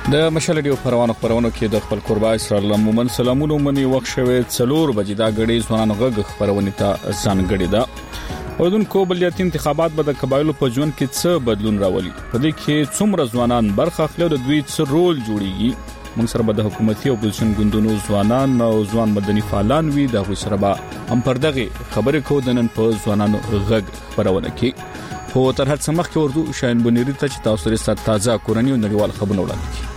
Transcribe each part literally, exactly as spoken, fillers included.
د مشال ډیو پروانو پرونو کې د خپل قربا اسرائیل مومن سلامونو منی وخت شوه څلور بجې دا غړي ځوانان غږ خبرونه ته ځان غړي دا اردوونکو بلدیاتي انتخابات به د قبایلو په ژوند کې څه بدلون راولي په دې کې څومره ځوانان برخه اخلي د دوی څه رول جوړيږي موږ سره به د حکومتي او اپوزیشن ګوندونو ځوانان او ځوان مدني فعالان وي د غوښ سره به هم پردغه خبرې کو د نن په ځوانانو غږ خبرونه کې خو تر هڅه مخکې ورته شاین بنيري ته چې تاسو لري تازه کورنۍ او نړیوال خبرونه وړاندې کړي.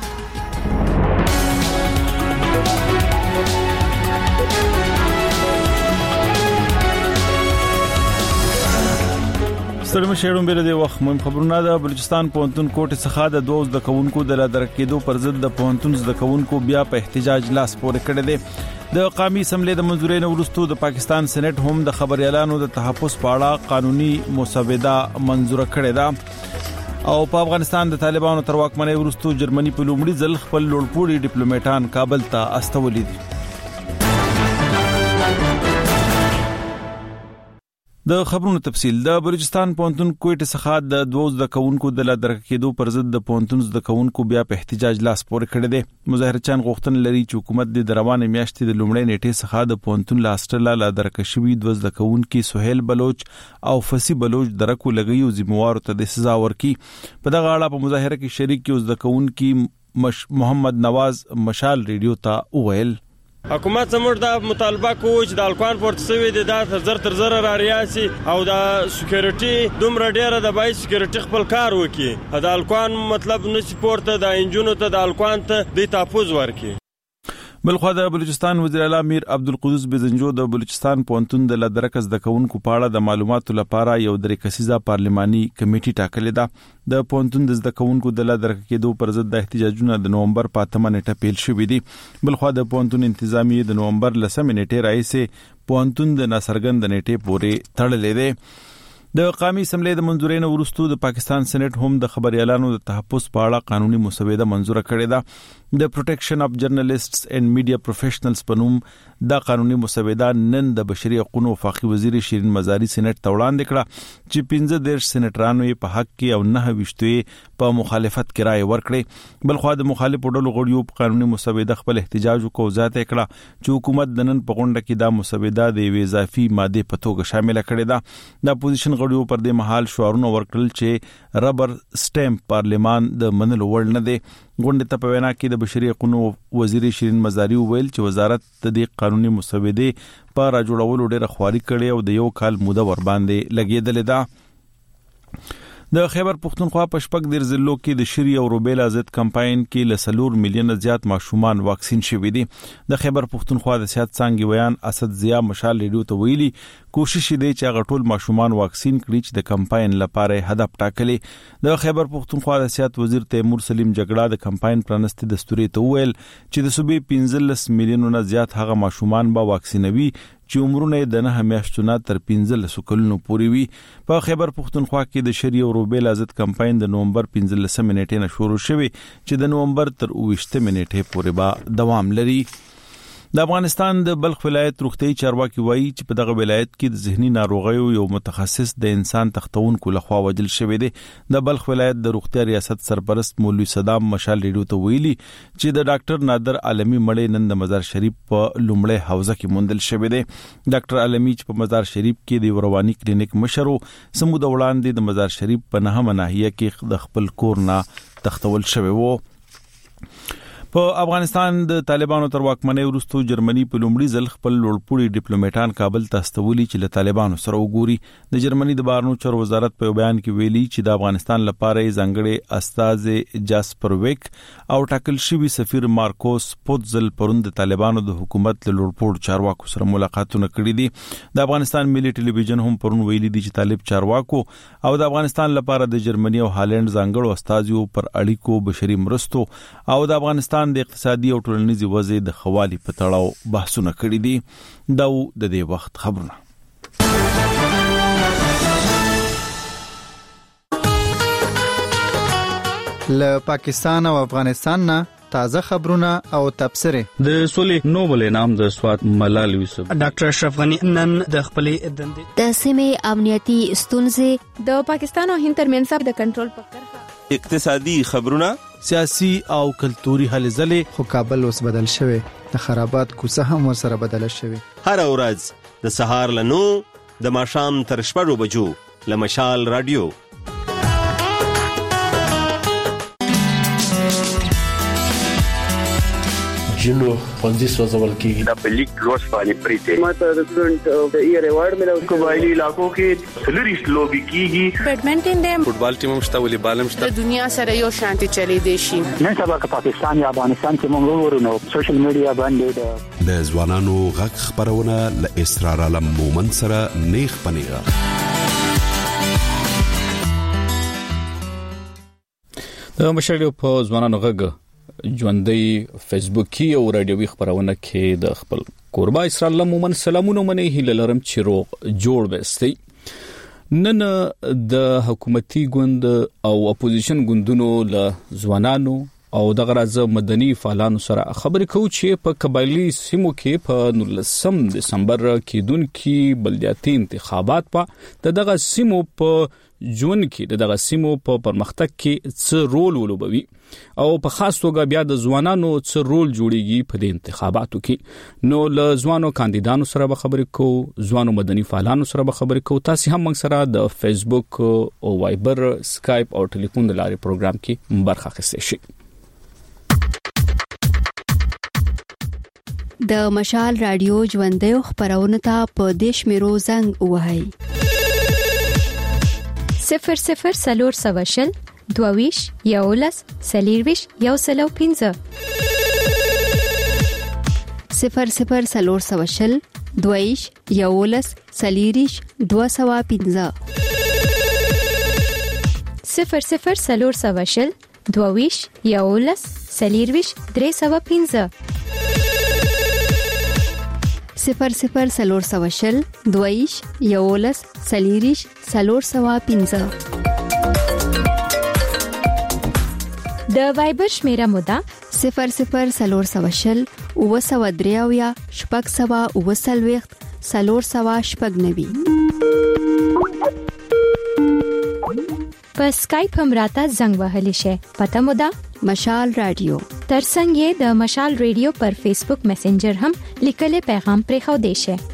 ستړي مشهورم بل د وخت مهم خبرونه ده. بلوچستان پونتون کوټ څخه د دوز د کونکو د لادر کېدو پر ضد د پونتون د کونکو بیا په احتجاج لاس پورې کړی دی. د قومي اسمبلی د منځورۍ نه وروسته د پاکستان سېنات هم د خبريالانو د تحفظ په اړه قانوني مسوده منزور کړې ده او په افغانستان د طالبانو تر واکمنۍ وروسته جرمني په لومړي ځل خپل لوړپوړي ډیپلوماټان کابل ته استولي دي. د خبرونو تفصیل. د بلوچستان پونتون کوټ څخه د دوز د کونکو د لادر کېدو پر ضد د پونتون د کونکو بیا په احتجاج لاس پورې کړی دی. مظاهرچیان غوښتنه لري چې حکومت د روانه میاشتې د لومړۍ نیټې څخه د پونتون لاسترلا لادر کشوي دوز د کونکو سہیل بلوچ او فسی بلوچ درکو لګي او ذمہوار ته د سزا ورکي. په دغه اړه په مظاهره کې شریک کیوز د کونکو محمد نواز مشال ریډیو ته وویل حکومت زموږ د مطالبه کوي چې د الکوان پورت سوي د تر زر تر زر را ریاسي او د سکیورټي دومره ډیره د بای سکیورټي خپل کار وکړي. د الکوان مطلب نشي پورته د انجونو ته د الکوان ته د تحفظ ورکړي. بلخو د بلوچستان وزیر اعلی امیر عبدالقدوس بزنجو د بلوچستان پونتون د لدرکز د کونکو پاړه د معلوماتو لپاره یو درې کسیزه پارلماني کمیټي ټاکلې ده. د پونتون د کونکو د لدرک کېدو پر ضد د احتجاجونو د نومبر په اتمه نیټه پیل شوې دي. بلخو د پونتون انتظامی د نومبر لسمه نیټه راځي پونتون د ناصرګند نیټه پورې تړلې ده. د قومي اسمبلی د منځورۍ نه وروسته د پاکستان سېنات هم د خبريالانو د تحفظ په اړه قانوني مسوده منزور کړې ده. د پروټیکشن اف جرنالیسټس اینڈ میډیا پروفیشنلز په نوم دا قانوني مسوده نن د بشري حقوقو وفاقي وزیر شیرین مزاری سېنات ته وړاندې کړه چې پنځه دیرش سېناترانو په حق کې او نه وشتوي په مخالفت کې رائے ورکړي. بلخو د مخالفو ډلو غړیو په قانوني مسوده خپل احتجاج وکړ ذاته کړه چې حکومت د نن په غونډه کې دا مسوده د یو اضافي ماده په توګه شامل کړي ده. د اپوزیشن غړیو پر دې مهال شعارونه ورکړل چې ربر سټیمپ پارلیمان د منلو وړ نه دی. غونډه ته په وینا کې د بشري حقوقو وزیر شیرین مزاری ویل چې وزارت د دې قانوني مسوده په راجوړولو ډېره خواري کړې او د یو کال موده ور باندې لګېدلې ده. د خیبر پختونخوا په شپږ ډیر ضلعو کې د شری او روبیلا ضد کمپاین کې لسلور میلیون زیات ماشومان واکسین شوي دي. د خیبر پختونخوا د صحت څنګه بیان اسد ضیا مشال ریډیو ته ویلي کوشش دی چې هغه ټول ماشومان واکسین کړي چې د کمپاین لپاره هدف ټاکلي. د خیبر پختونخوا د صحت وزیر تیمور سلیم جګړه د کمپاین پرانستي دستوري ته ویل چې د صوبې پنځلس میلیون نه زیات هغه ماشومان به واکسینوي چې عمرونه د نه میاشتونو تر پنځلس کلونو پورې وي. په خیبر پختونخوا کې د شری او روبیلا ضد کمپاین د نومبر پنځلسمه نیټه نه شروع شوی چې د نومبر تر اوویشتمه نیټه پورې به دوام لري. د افغانستان د بلخ ولایت روغتي چارواکي وایي چې په دغه ولایت کې د ذهني ناروغیو یو متخصص د انسان تختونکو لخوا وژل شوی دی. د بلخ ولایت د روغتي ریاست سرپرست مولوی صدام مشال ریډیو ته ویلي چې د ډاکټر نادر عالمي مړی نن د مزار شریف په لومړی حوزه کې موندل شوی دی. ډاکټر عالمي چې په مزار شریف کې د رواني کلینیک مشر سمو د وړاندې د مزار شریف په نهمه ناحیه کې د خپل کور نه تختول شوی وو. په افغانستان د طالبانو تر واکمنۍ وروسته جرمني په لومړي ځل خپل لوړپوړي ډیپلوماټان کابل ته استولي چې له طالبانو سره وګوري. د جرمني د بهرنیو چارو وزارت په بیان کې ویلي چې د افغانستان لپاره ځانګړي استاذ جاسپر ویک او ټاکل شوی سفیر مارکوس پوتزل پروند د طالبانو د حکومت له لوړپوړ چارواکو سره ملاقاتونه کړي دي. د افغانستان ملي ټلویزیون هم پرون ویلي دي چې طالب چارواکو او د افغانستان لپاره د جرمني او هالند ځانګړو استازیو پر اړیکو بشري مرستو او د افغانستان د اقتصادي او ټولنیزي وضع د خوالي په تړاو بحثونه کړي دي. دا د دې وخت خبرونه. له پاکستان او افغانستان نه تازه خبرونه او تبصره. د سولې نوبل انعام د سوات ملال یوسف ډاکټر اشرف غنی نن د خپلې دندې د سیمې امنیتي ستونزې د پاکستان او هند ترمنځ د کنټرول په کرښه اقتصادي خبرونه، سیاسي او کلتوري هلې ځلې. خو کابل اوس بدل شوی، د خرابات کوڅه هم ورسره بدله شوی. هر ورځ د سهار له نو د ماښام تر شپږو بجو له مشال رادیو. جنو پنځه سوځول کېږي د بلیک لوس باندې پریته ماته د سټډنټ د ایئر ایوارډ ملو. قبایلی علاقو کې سلریش لوبي کیږي. بیډمنټن دی، فوټبال ټیم هم شته، والیبال هم شته. د دنیا سره یو شانتي چلی دی شي. نن سبا که پاکستان یا افغانستان کې موږ ورونو سوشل میډیا باندې د ځوانانو غږ خبرونه ل اسرار علم مومن سره نیخ پنیغه. د مشرډیو په ځوانانو غږ ژوندۍ فیسبوکي او رادیوي خبرونه کې د خپل قربا اسرار الله مومن سلامونه منې هیله لرم چې روغ جوړ وستي. نن د حکومتي ګوند او اپوزیشن ګوندونو له ځوانانو او د غرض مدني فعالانو سره خبرې کوو چې په قبایلی سیمو کې په نولسم دسمبر کې دونکو بلدیاتي انتخابات په دغه سیمو په ژوند کې دغه سیمو په پرمختګ کې څه رول ولوبوي او په خاص توګه بیا د ځوانانو څه رول جوړيږي په دې انتخاباتو کې. نو له ځوانو کاندیدانو سره به خبرې کوو، ځوانو مدني فعالانو سره به خبرې کوو. تاسو هم موږ سره د فیسبوک او وایبر، سکایپ او ټلیفون د لارې پروګرام کې برخه اخیستئ شئ. د مشال رادیو ژوندۍ خبرونه ته په دیش میرو زنګ وهاي صفر صفر سلور سواشل دوویش یولس سلیرویش یو سلو پینزه صفر صفر سلور سواشل دوویش یولس سلیریش دو سوا پینزه صفر صفر سلور سواشل دوویش یولس سلیرویش درې سوا پینزه صفر صفر سلور سواشل دویش یولس سلیریش سلور سوا پینزه. د وایبر شمیره مودا صفر صفر سلور سواشل او سوا دریاویا شپږ سوا او سلويخت سلور سوا شپږ نوي. په سکایپ هم راته زنګ وهلی شي. پته مودا مشال رادیو. ترڅنګ یې د مشال رادیو پر فیسبوک میسنجر هم لیکل پیغام پرې خو دی شي.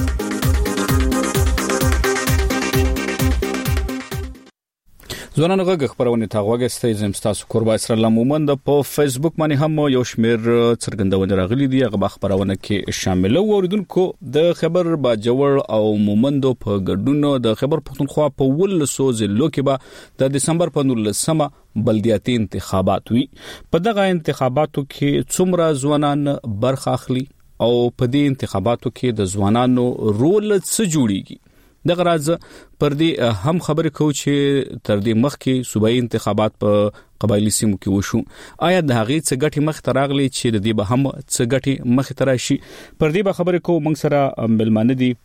ځوانانو غږ خبرونه تا غوږستې زم تاسو قربا اسرار الله مومن د په فیسبوک باندې هم یو شمیر څرګندونه راغلي دي. هغه خبرونه کې شامل وو اوریدونکو د خبر با جوړ او مومندو په ګډونو د خبر پښتونخوا په ولسو ضلعو کې به د دسمبر په نولسمه بلدیاتي انتخابات وي. په دغه انتخاباتو کې څومره ځوانان برخه اخلي او په دې انتخاباتو کې د ځوانانو رول څه جوړيږي. دغه راز پر دې هم خبرې کوو چې تر دې مخکې صوبایي انتخابات په قبایلی سیمو کې وشو. آیا د هغې څه ګټې مخ ته راغلي چې د دې به هم څه ګټې مخ ته راشي؟ پر دې به خبرې کوو. موږ سره ملمانه دي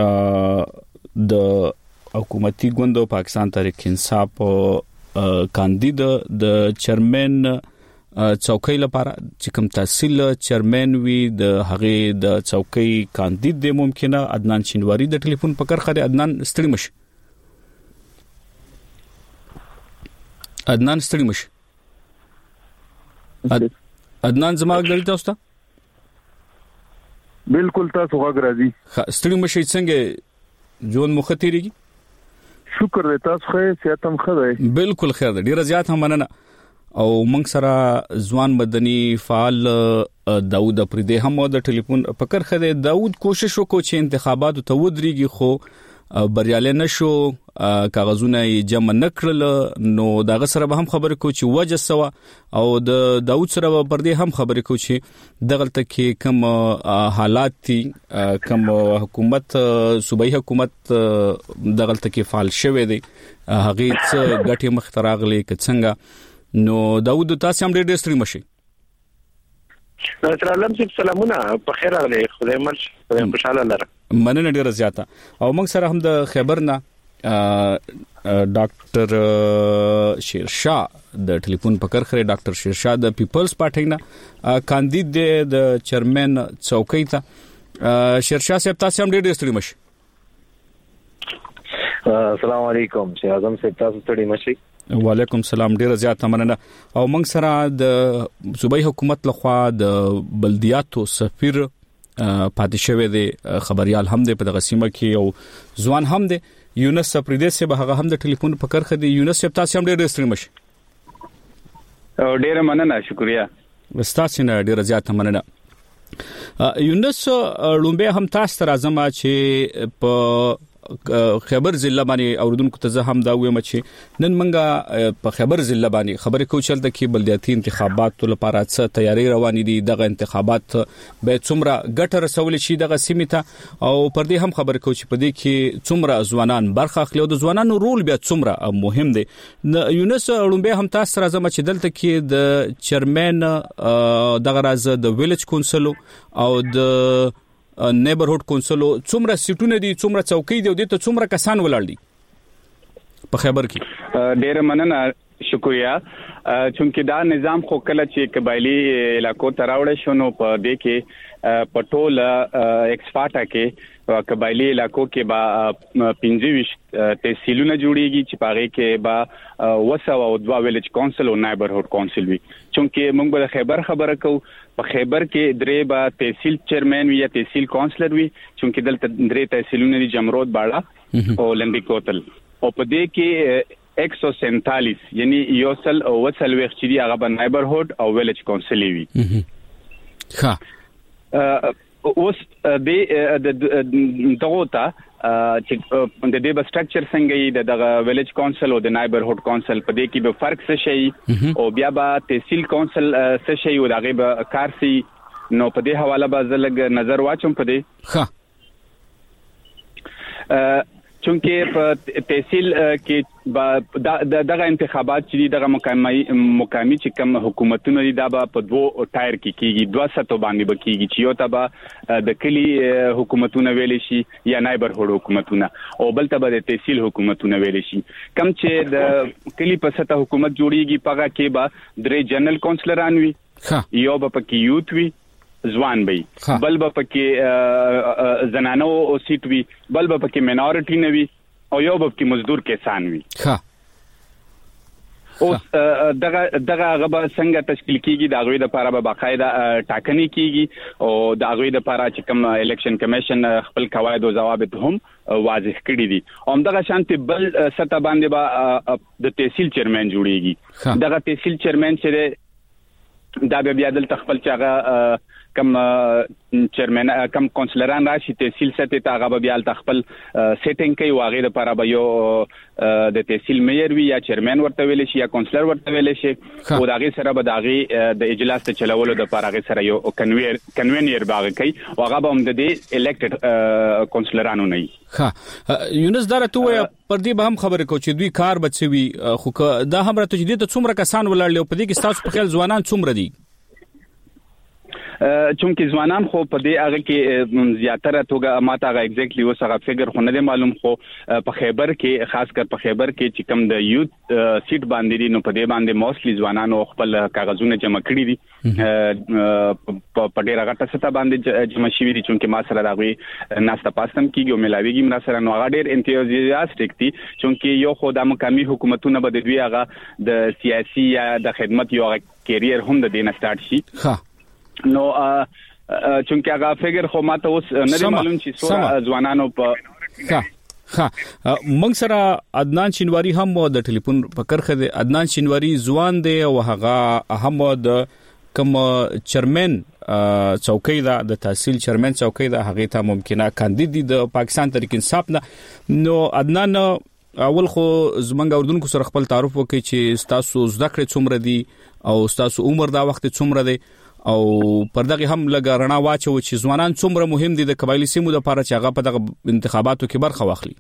د حکومتي ګوند پاکستان تحریک انصاف کاندید د چیرمن چوکۍ لپاره چې کوم تحصیل چیرمن وي د هغه د چوکۍ کاندید د ممکنه عدنان شینواری د ټلیفون په کرخه د عدنان ستړي مش عدنان ستړي مش عدنان زما غړي تاسو ته بالکل تاسو غږ راځي. ستړي مش څنګه جون مختيريږي؟ شکر دې تاسو خې سیاتم خدای بالکل خیر دې ډیر زیات هم مننه. او موږ سره ځوان مدني فعال داوود افریدی هم د ټلیفون په کرخه دی. داوود کوشش وکړو چې انتخابات ته ودرېږي خو بریالي نشو، کاغذونه یې جمع نکړل. نو داغه سره به هم خبرې کوو چې وجه سوا او د داوود سره پر دې هم خبرې کوو چې دغلته کې کوم حالات دي، کوم حکومت صوبایي حکومت دغلته کې فعال شوی دی، هغه څه ګټې مخ ته راغلي که څنګه. نو داوود تاسو هم ډېر ډېر ستړي مشي. سلام سي سلامونه په خیر راغلی. خدای مرش خدای خوشاله لره. مننه ډیره زیاته. او موږ سره هم د خبرنا ډاکټر شیرشاه د ټلیفون په کرخره ډاکټر شیرشاه د پیپلز پارټي نه کاندید د چیرمن چوکۍ ته. شیرشاه صاحب تاسو هم ډېر ډېر ستړي مشي. السلام علیکم. شاه اعظم صاحب تاسو ستړي مشي. وعلیکم سلام، ډیر زیات مننه. او موږ سره د صوبایي حکومت لخوا د بلدیاتو سفیر پاتې شوی دی خبريال هم دی په دغه سیمه کې او ځوان هم دی یونس پردیس به هغه هم د ټلیفون په کرخه دی. یونس صاحب تاسو هم ډیر ستړي مشه. ډیر مننه، شکریا. تاسو نه ډیر زیات مننه. یونس لومبه هم تاسو راځم چې په خیبر ضلع باندې اوردونکو ته زه هم دا وایم چې نن منګه په خیبر ضلع باندې خبرې کوو چې د کې بلدیاتي انتخاباتو لپاره څه تیاری روانې دي. دغه انتخابات به څومره ګټه رسول شي دغه سیمه ته، او پر دې هم خبرې کوو چې په دې کې څومره ځوانان برخه اخلي او د ځوانانو رول بیا څومره مهم دی. یونس لومبه هم تاسو راځم چې دلته کې د چیرمن دغه راز د ویلیج کونسل او د نیبرهود کونسل څومره سیټونه دي، څومره چوکۍ دي او د ته څومره کسان ولاړ دي په خیبر کې؟ ډیر مننه، شکریا. چونکه دا نظام خو کله چې قبایلی علاقو ته راوړل شو نو په دې کې پټول ایکسپاټا کې قبایلی علاقو کې با پنځه تحصیلونه جوړیږي چې پاره کې با وسو او دوا ویلیج کونسل او نیبرهود کونسل وي. چونکه موږ به خیبر خبره کوو، په خیبر کې درې با تحصیل چیرمن وي یا تحصیل کونسلر وي، چونکه دلته درې تحصیلونه دي، جمرود باړه او لنډی کوتل. او په دې کې ایک سو سینتالیس یعنی یوسل او وسل وخت چې دی هغه په نیبرهود او ویلیج کونسل وي. ها اوس د دغه تا چې د دې په سټرکچر څنګه د ویلیج کونسل او د نیبرهود کونسل په دې کې به فرق څه شي او بیا به تحصیل کونسل څه شي او دغه به کار سي. نو په دې حواله به زلګ نظر واچوم په دې. ها چونکه په تحصیل کې دغه انتخابات چې دغه مقامی مقامی چې کوم حکومتونه دي دا په دوه ټایر کې کیږي، دوه سطح باندې بکیږي چې یو تبا د کلی حکومتونه ویل شي یا نیبرهود حکومتونه او بل تبا د تحصیل حکومتونه ویل شي. کم چې د کلی په سطح حکومت جوړیږي پغه کې با درې جنرال کونسلران وي، یو به پکې یوت وي ځوان وي، بل به پکې زنانو او سیټ وي، بل به پکې مینورټي نه وي او یو به پکې مزدور کسان وي. ها او دغه دغه غبا څنګه تشکیل کیږي د غوی د لپاره به باقاعده ټاکنې کیږي او د غوی د لپاره چې کوم الیکشن کمیشن خپل قواعد او ضوابط هم واضح کړی دي. هم دغه شانتي بل سطح باندې به د تحصیل چیرمن جوړیږي. دغه تحصیل چیرمن چې دا بیا د خپل چاغه کم چیرمن کم کونسلران راشي تحصیل سطح ته هغه بیا د خپل سیټینګ کوي واغې لپاره به یو د تحصیل میئر وی یا چیرمن ورته ویل شي یا کونسلر ورته ویل شي او دغه سره به دغه د اجلاس ته چلولو د لپاره هغه سره یو کنویر کنوینیر باغ کوي او هغه به هم د الیکټډ کونسلرانو نه وي. ها یونس دارته وي پر دې به هم خبره کو چې دوی کار بچوي خو دا هم راته چې د څومره کسان ولاړ په دې کې تاسو په خیال ځوانان څومره دي؟ چونکه ځوانان خو په دې هغه کې زیاتره توګه ماته هغه ایگزیکټلی اوس هغه فګر خو نه معلوم، خو په خیبر کې خاص کر په خیبر کې چې کم د یوت سیټ باندې دي نو په دې باندې موستلی ځوانانو خپل کاغذونه جمع کړي دي په ډېر هغه څه باندې جمع شوي دي. چونکه ما سره راغوي ناسته پاستم کیږي او ملاویږي ما سره نو هغه ډېر انتوزیاستیک دي چونکه یو خو د مقامی حکومتونه به د دوی هغه د سیاسي یا د خدمت یو کیریر هم د دینه سٹارټ شي. ها نو چونکه هغه فګر خو ماته اوس نه معلوم چې څو ځوانانو په ها ها موږ سره عدنان شینواری هم د ټلیفون په کرخه دی. عدنان شینواری ځوان دی او هغه هم د کوم چیرمن چوکۍ دا د تحصیل چیرمن چوکۍ دا هغه ته ممکنه کاندید دی د پاکستان تحریک انصاف نه. نو عدنان اول خو زمونږ اردوونکو سره خپل تعارف وکړي چې تاسو زده کړې څومره دي او تاسو عمر دا وخت څومره دی او پر دغه هم لګ رڼا واچو چې ځوانان څومره مهم دي د قبایلی سیمو لپاره چې هغه په دغه انتخاباتو کې برخه واخلي.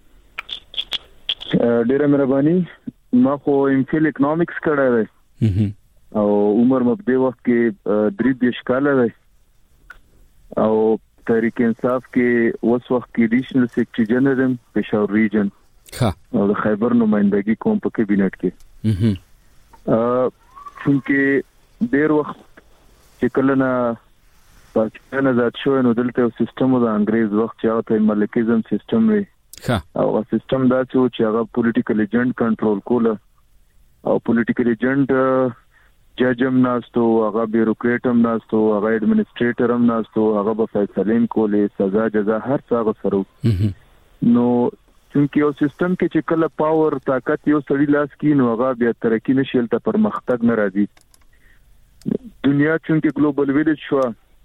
ډیره مهرباني. ما خو ایم فیل اکونومکس کړی دی او عمر مبدی وخت کې درې دیش کال دی او تحریک انصاف کې اوس وخت کې ایډیشنل سیکریټری جنرال پېښور ریجن ها او د خیبر نمائندګي کوم په کابینټ کې. ا چونکه ډیر وخت چې کله نه پاکستان آزاد شو نو دلته یو سیستم د انګريز وخت چې هغه ملکیزم سیستم وي. ها او سیستم دا چې هغه پولیټیکل ایجنټ کنټرول کوله او پولیټیکل ایجنټ جج هم ناستو, هغه بیوروکریټ هم ناستو, هغه ایڈمنسټریټر هم ناستو, هغه به فیصلې کولې, سزا جزا هر څه هغه سره. نو چونکی یو سیستم کې چې کله پاور طاقت یو سړی لاس کې نو هغه بیا ترقی نشي ته پرمختګ نه راځي. دنیا چونکی ګلوبل ویلیج شو,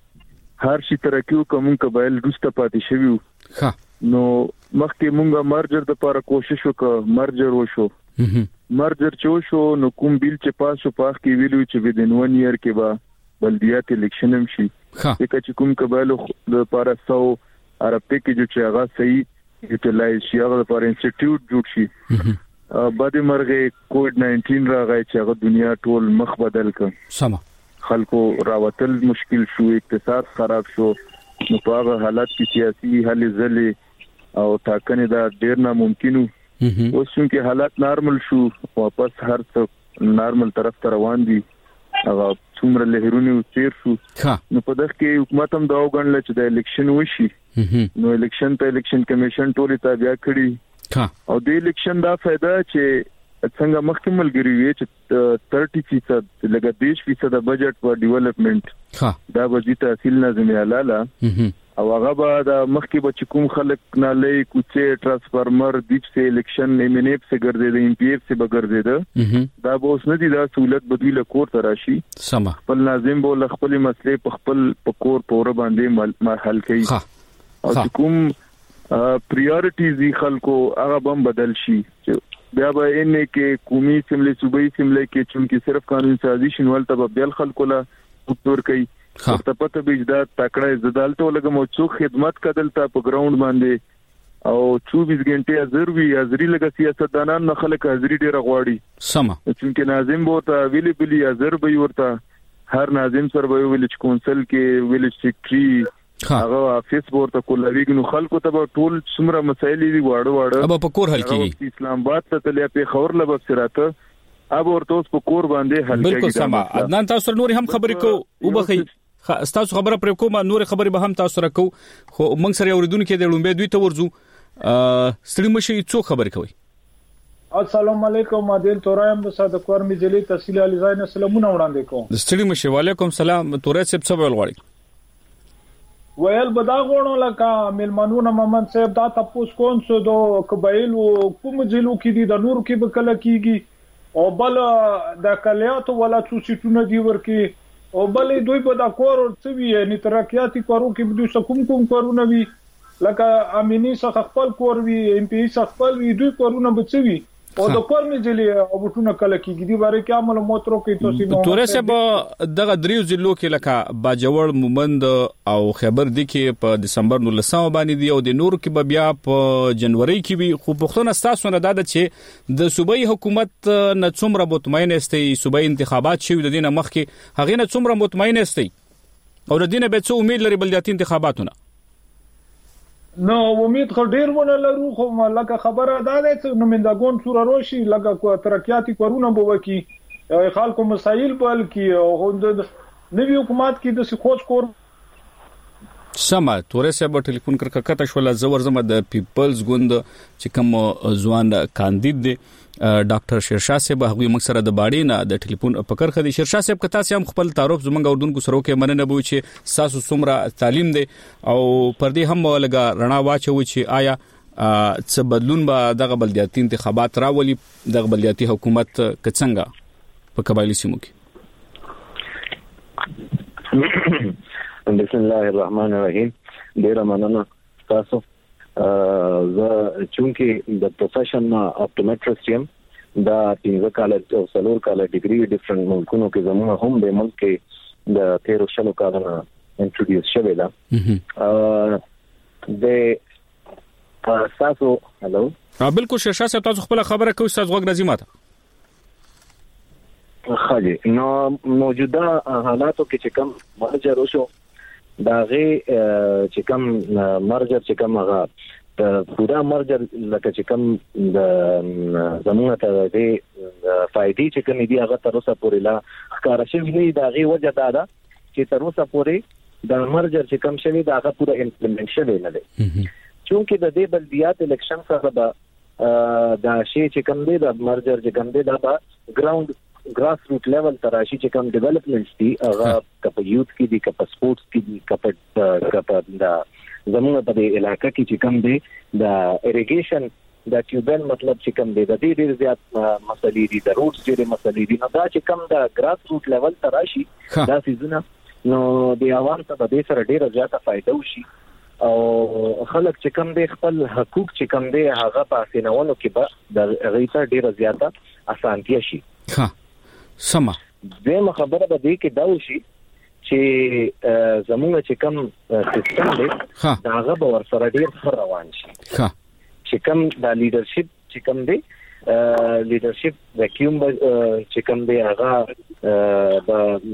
هر شي ترقی کوم قبایل روسته پاتې شویو. ها نو مخکې مونږه مرجر د لپاره کوشش وکړ, مرجر وشو. مرجر چې وشو نو کوم بیل چې پاس شو پاک کې ویلو چې ودین ون ایئر کې به بلدیات الیکشن هم شي. ځکه چې کوم قبایل د لپاره سو عرب کې چې هغه صحیح یوټیلایز شي, هغه لپاره انسټیټیوټ جوړ شي. بعد مرغه کووډ ناینټین راغی چې هغه دنیا ټول مخ بدل کړ. سم خلکو راوتل مشکل شو, اقتصاد خراب شو. نو په هغه حالت کې سیاسي هلې ځلې او ټاکنې دا ډیر ناممکن وو. اوس چې حالات نارمل شو, واپس هر څه نارمل طرف ته روان دي. هغه څومره لهرونه تیر شو. نو په دغه کې حکومت هم دا وګڼل چې د الیکشن وشي. نو الیکشن ته الیکشن کمیشن ټول تابع کړي. او د الیکشن دا فائدہ چې څنګه مخکې ملګری وي چې تیس فیصد لګا بیس فیصد د بجټ په ډیولپمنٹ دا وځي تحصیل نظم اعلی او هغه به د مخکې به کوم خلک نه لې کوڅه ترانسفارمر دیپ سه الیکشن ایمنیپ سه ګرځیدل, ایم پی ایف سه بغرځیدل. دا به اوس نه دي, دا سہولت بدوی له کور تراشي. سم خپل ناظم به خپل مسلې په خپل پکور پوره باندې حل کوي. او کوم پریورټیز خلکو هغه بم بدل شي. بیا به ان کې قومي سیملې صوبایي سیملې کې چونکی صرف قانون سازي شنول ته به خلکو لا دکتور کوي. ورته پته به دا تکړه زدالته لګم او څو خدمت کدلته په ګراوند باندې او چوبیس غنټه حاضر وي. حاضری لګ سیاستدانان نه خلک حاضری ډیره غواړي. سم چونکه ناظم بوته ویلیبلی حاضر به ورته هر ناظم سره به ویلیج کونسل کې ویلیج سیکریټری هغه افیس ورته کولوي. نو خلکو ته ټول څومره مسایل دي واړه واړه اب په کور حل کیږي. اسلام آباد ته تلیا په خبر لبب سراته اب ورته اوس په کور باندې حل کیږي. بالکل سم. عدنان تاسو نور هم خبرې کو او بخي تاسو خبره پر کومه نور خبرې به هم تاسو راکو, خو موږ سره اوریدونکو د لومبه دوی ته ورځو. ستړي مشي څو خبرې کوي. السلام علیکم, عادل تورایم د صادق ور مجلي تحصیل علی زاین سلامونه وړاندې کوم. ستړي مشي وعلیکم سلام. تورې صاحب څه ویل غواړي؟ ویل بدا غوڼو لکه ملمنونه محمد صاحب دا تاسو کون څه دو قبایل او کوم ځلو کې دي د نور کې به کله کیږي او بل د کلیاتو ولا څو سیټونه دی ورکی او بلې دوی په دا کور څه وی نه ترقیاتي کارو کې دوی کوم کوم کارونه وی لکه امینی څخه خپل کور وی, ام پی څخه خپل وی, دوی کارونه به څه وی او د کور مجلې او بټونه کله کېږي دی باره کې عمل موترو کې تاسو نو تورې سبا دغه دریو ضلعو کې لکه باجوړ, مومند او خیبر دي کې په دسمبر نولسمه باندې دی او د نور کې به بیا په جنوري کې وي. خو پښتون تاسو نه دا چې د صوبایي حکومت نه څومره مطمئن استي, صوبایي انتخابات شوي د دینه مخ کې هغه نه څومره مطمئن استي او د دینه به څو امید لري بلدیاتي انتخاباتونه؟ نو امید خو ډیر ونه لرو, خو لکه خبره دا ده چې نمائندګون سور روشي لکه ترقیاتي کارونه به وکي, خلکو مسایل بل کی او د نوی حکومت کې د سخوت کور. سما تورې سبا ټلیفون کړکته شو لا زور زما د پیپلز ګوند چې کوم ځوان کاندید دی ډاکټر شیرشاه صاحب هغه موږ سره د باړې نه د ټلیفون پکړ خدي. شیرشاه صاحب کته سم خپل تعارف زمونږ اردوونکو سره کې مننه بو چې تاسو څومره تعلیم دی او پر دې هم لګا رڼا واچو چې آیا څه بدلون به دغه بلدیاتي انتخابات راولي دغه بلدیاتي حکومت کڅنګه په قبایلی سیمو کې. بسم الله الرحمن الرحیم. ډیر مننه تاسو. زه چونکی د پروفیشن اپټومټریست یم, دا پنځه کال او څلور کال ډیګري ډیفرنٹ ملکونو کې زموږ هم د ملک کې د تیرو شلو کالونو انټروډیوس شوی دا. د تاسو هلو بالکل شیرشاه صاحب تاسو خپل خبره کوي, تاسو غوږ راځي ماته. خاجي نو موجوده حالاتو کې چې کوم مرجر وشو دا غي چې کوم مرجر چې کوم هغه پورا مرجر لکه چې کوم د زمونږ ته د فائدې چې کوم دی هغه تر اوسه پورې لا ښکار شوی نه. دا غي وجه دا ده چې تر اوسه پورې د مرجر چې کوم شوی دا هغه پورا امپلیمنټ شوی نه دی. چونکه د دې بلدیات الیکشن سره د دا شی چې کوم دی د مرجر چې کوم دی دا ګراوند ګراس روټ لیول تر شي چې کوم ډیولپمنټس دي هغه کپ یوث کې دي کپ سپورتس کې دي کپ کپ دا زموږ په علاقې کې چې کوم دی د اریګیشن دا ټیوبل مطلب چې کوم دی د دې ډیر زیات مسلې دي د روټس ډېر مسلې دي نو دا چې کوم د ګراس روټ لیول تر شي دا سيزونه نو د عوام ته د دې سره ډیره زیاته فائدہ وشي او خلک چې کوم دی خپل حقوق چې کوم دی هغه په سینولو کې به د غیته ډیره زیاته اسانتیا شي. ها سم دغه خبره به دې کې دا وشي چې زموږ چې کوم سیستم دی هغه به ورسره ډیر روان شي. ها چې کوم د لیډرشپ چې کوم دی لیډرشپ ویکیوم چې کوم دی هغه د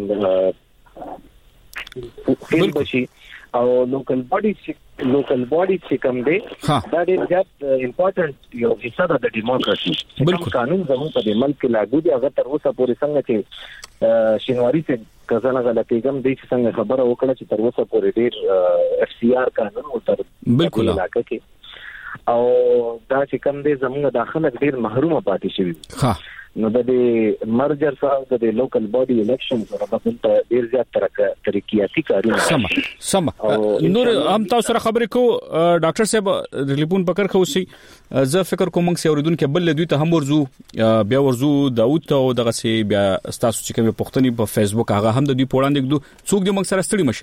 فیل بشي او لوکل باډي لوکل باډي چې کوم دی دا ډېر زیات امپورټنټ یو حصہ د ډیموکراسي. بالکل قانون زموږ په ملک کې لاګو دی هغه تر اوسه پورې څنګه چې شینواری سے کزنه غلطیګم دی چې څنګه خبره وکړه چې تر اوسه پورې ډېر اف سی آر قانون او تر بالکل علاقه کې او دا چې کوم دی زموږ داخله ډېر محروم پاتې شوی. ها نو د مرجر صاحب د لوکل باډي الیکشنز هغه په ډیر زیات ترقیاتي کارونه سم سم نور هم تاسو سره خبرې کو ډاکټر صاحب ټلیفون پکړ خو سي زه فکر کوم چې اوریدونکو بل دوی ته هم ورزو بیا ورزو داوود ته او دغه سي بیا تاسو چې کوم پښتني په فیسبوک هغه هم د دوی پوړاندې کړو څوک دې موږ سره ستړي مشي.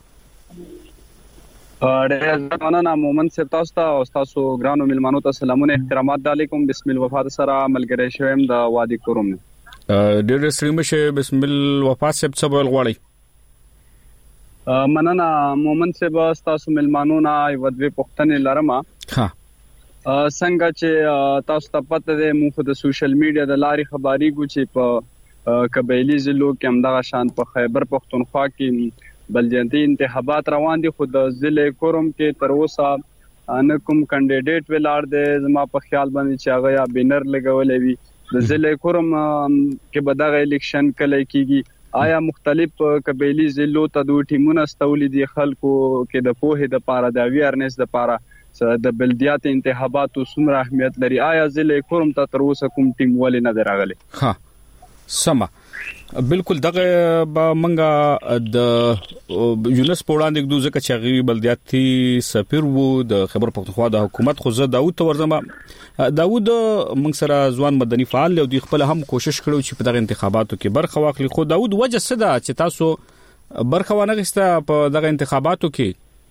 ډېر مننه مومن صاحب تاسو ته او تاسو ګرانو ملمانو ته سلامونه احترامات علیکم. بسم الله وفات سره ملګری شوم د وادي کوروم. ډېر ستړي مشه بسم الله وفات صاحب څه ویل غواړي؟ مننه مومن صاحب تاسو ملمانو نه یو دوی پښتنې لرمه. ها څنګه چې تاسو ته پته ده موږ د سوشل میډیا د لارې خبري ګو چې په قبایلی ضلعو کې هم دغه شان په خیبر پختونخوا کې بلدیاتي انتخابات روان دي. خو د ضلع کوروم کې تر اوسه ان کوم کینډیډیټ ولار دي زما په خیال باندې چې هغه یا بینر لګولې وي د ضلع کوروم کې به دغه الیکشن کله کیږي. آیا مختلف قبایلی ضلعو ته دوه ټیمونه استولې دي خلکو کې د پوهې د پاره د اویرنس د پاره د بلدیاتي انتخاباتو څومره اهمیت لري؟ آیا ضلع کوروم ته تر اوسه کوم ټیم ولې نه دراغلي؟ ها سم بالکل دغه با منګه د یونس پوړاندې د ځکه چې غوی بلدیاتي سفیر وو د خبر پختونخوا د حکومت خو زه داوود ته ورزمه. داوود موږ سره ځوان مدني فعال له دوی خپل هم کوشش کړو چې په دغه انتخاباتو کې برخه واخلي. خو داوود وجه څه ده چې تاسو برخه ونه غوښته په دغه انتخاباتو کې؟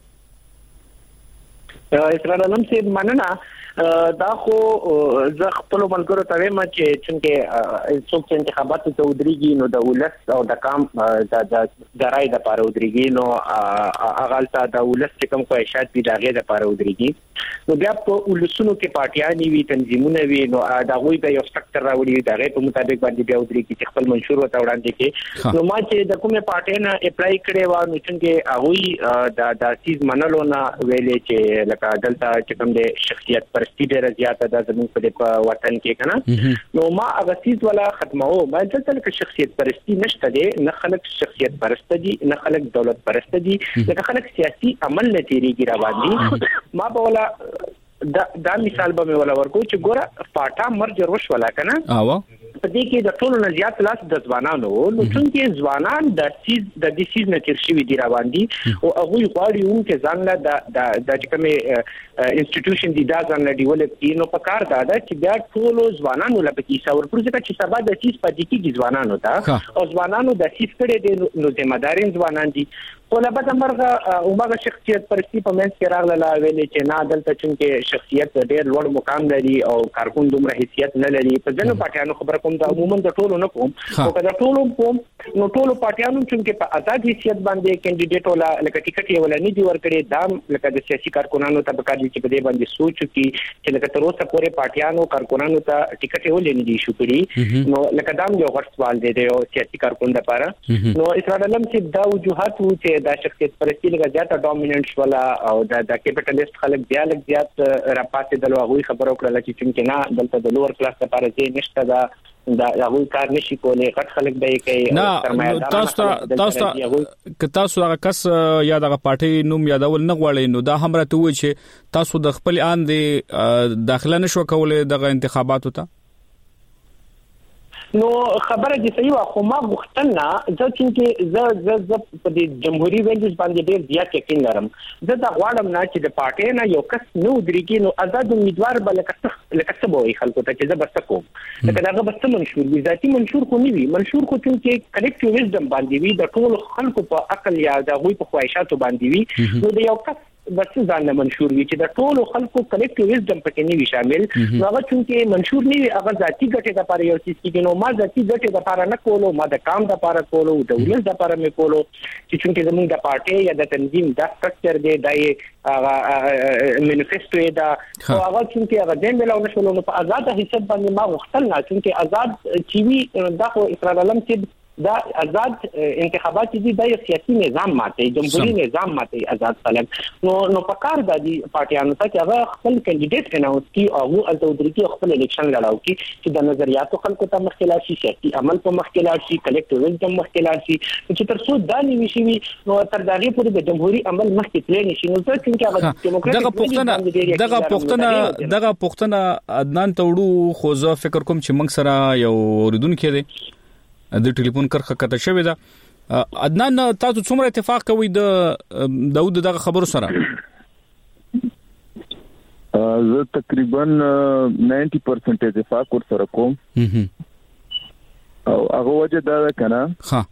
اسرار علم سي مننه دا خو زه خپل ملګرو ته وایم چې څنګه څوک چې انتخابات ته ودرېږي نو د ولس او د کام د د رای د پاره ودرېږي نو اغالتا د ولس چې کوم خواهشات دي دغه د پاره ودرېږي نو بیا په ولسونو کې پارټیانې وي تنظیمونه وي نو دا غوي د یو سټرکچر راوړي دغه په مطابق باندې بیا ودرېږي چې خپل منشور وته وړاندې کې نو ما چې د کومه پارټي نه اپلای کړې و نو څنګه هغه د د سیز منلو نه ویلې چې لکه دلته چې کوم د شخصیت پرستی ډیره زیاته ده زموږ په وطن کې کنه نو ما هغه سیز ولا ختمو ما دلته کې شخصیت پرستی نشته دي نه خلک شخصیت پرست دي نه خلک دولت پرست دي نه خلک سیاسي عمل نه تیریږي راوړي ما په ولا دا دا مثال به ولا ورکو چې ګوره پاټا مرجر وش ولا کنه اوه په دې کې د ټولو نه زیات لاس د ځوانانو نو څنګه ځوانان د سیز د دې سیز نه تیر شوی دی روان دي او هغه غواړي هم چې ځان له د د کومه انسټیټیوشن دي دا ځان له ډیولپ کړي نو په کار دا ده چې بیا ټولو ځوانانو لپاره کې څور پروژه چې سبا د سیز په دې کې ځوانانو ته او ځوانانو د سیز کړي دي نو ذمہدارین ځوانان دي ولا به مرغه او هغه شخصیت پرستی په منځ کې راغله ویلې چې نه دلته چې شخصیت ډېر لوړ مقام لري او کارکون دومره حیثیت نه لري په ځینو پټیانو خبره کوم دا عموما د ټولو نه کوم او کله ټولو کوم نو ټولو پټیانو چې په آزاد حیثیت باندې کینډیډیټ ولا لکه ټیکټ یې ولا نه دی ورکړي دا لکه د سیاسي کارکونانو ته په کار دي چې په دې باندې سوچ کی چې لکه تر اوسه پورې پټیانو کارکونانو ته ټیکټ یې ولې نه دی شو کړی نو لکه دا یو غټ سوال دی د سیاسي کارکون لپاره نو اسرائیل علم چې دا وجوهات وو چې دا شخصیت پرستی لږه زیاته ډومیننټ ولا او د د کیپټالیست خلک بیا لږ زیات راپاتې د لوغوي خبرو کړل چې څنګه نه دلته د لوور کلاس لپاره ځای نشته دا دا هغه کار نشي کولای غټ خلک به کوي نه تاسو تاسو که تاسو هغه کس یا دغه پارټي نوم یادول نه غواړي نو دا هم راته وایي چې تاسو د خپل آن د داخله نشو کولای دغه انتخاباتو ته نو خبره دې صحیح وا خو ما غوښتنه زه چې زه زه زه په دې جمهوریت ویلز باندې ډېر زیات یقین لرم زه دا غواړم نه چې د پارټي نه یو کس نو درېږي نو آزاد امیدوار بل لکه لکه څه به خلکو ته چې زه بس کوم لکه دا بس منشور وي ذاتي منشور خو نه وي منشور خو چې کلیکټیو ویزډم باندې وي د ټول خلکو په عقل یا د غوي په خواهشاتو باندې وي نو د یو کس بس ځان له منشور وي چې د ټولو خلکو کلیکټیو ویزډم پکې نه وي شامل نو هغه چې منشور نه وي هغه ذاتي ګټه د لپاره یو څه کې نو ما ذاتي ګټه د لپاره نه کولو ما د کام د لپاره کولو د ولس د لپاره مې کولو چې چې زموږ د پارټي یا د تنظیم د سټرکچر دی د هغه مانیفیسټو دا او هغه چې هغه د ملو نشول نو په آزاد حساب باندې ما وختل نه چې آزاد چې وي دا خو اسرائیل علم چې دا آزاد انتخابات دي د سیاسي نظام ماته جمهوریت نظام ماته آزاد خلک نو نو په کار د پارټیانو ته چې هغه خپل کینډیډیټ اناونس کی او هغه التودري خپل الیکشن لړاو کی چې د نظریاتو خلکو ته مخکلات شي سیاسي عمل په مخکلات شي کلیکټیو ویزډم مخکلات شي چې تر څو دا نیوي شي نو تر دغه پورې د جمهوریت عمل مخکې تللی نشي نو ځکه چې هغه دیموکراتیک دغه پښتنه دغه پښتنه دغه پښتنه عدنان توړو خو زه فکر کوم چې موږ سره یو اوریدونکو دی د ټلیفون کرخه کته شوې ده عدنان تاسو څومره اتفاق کوئ د داود دغه خبرو سره زه تقریبا نود پرسنټ اتفاق ور سره کوم او هغه وجه دا ده کنه ها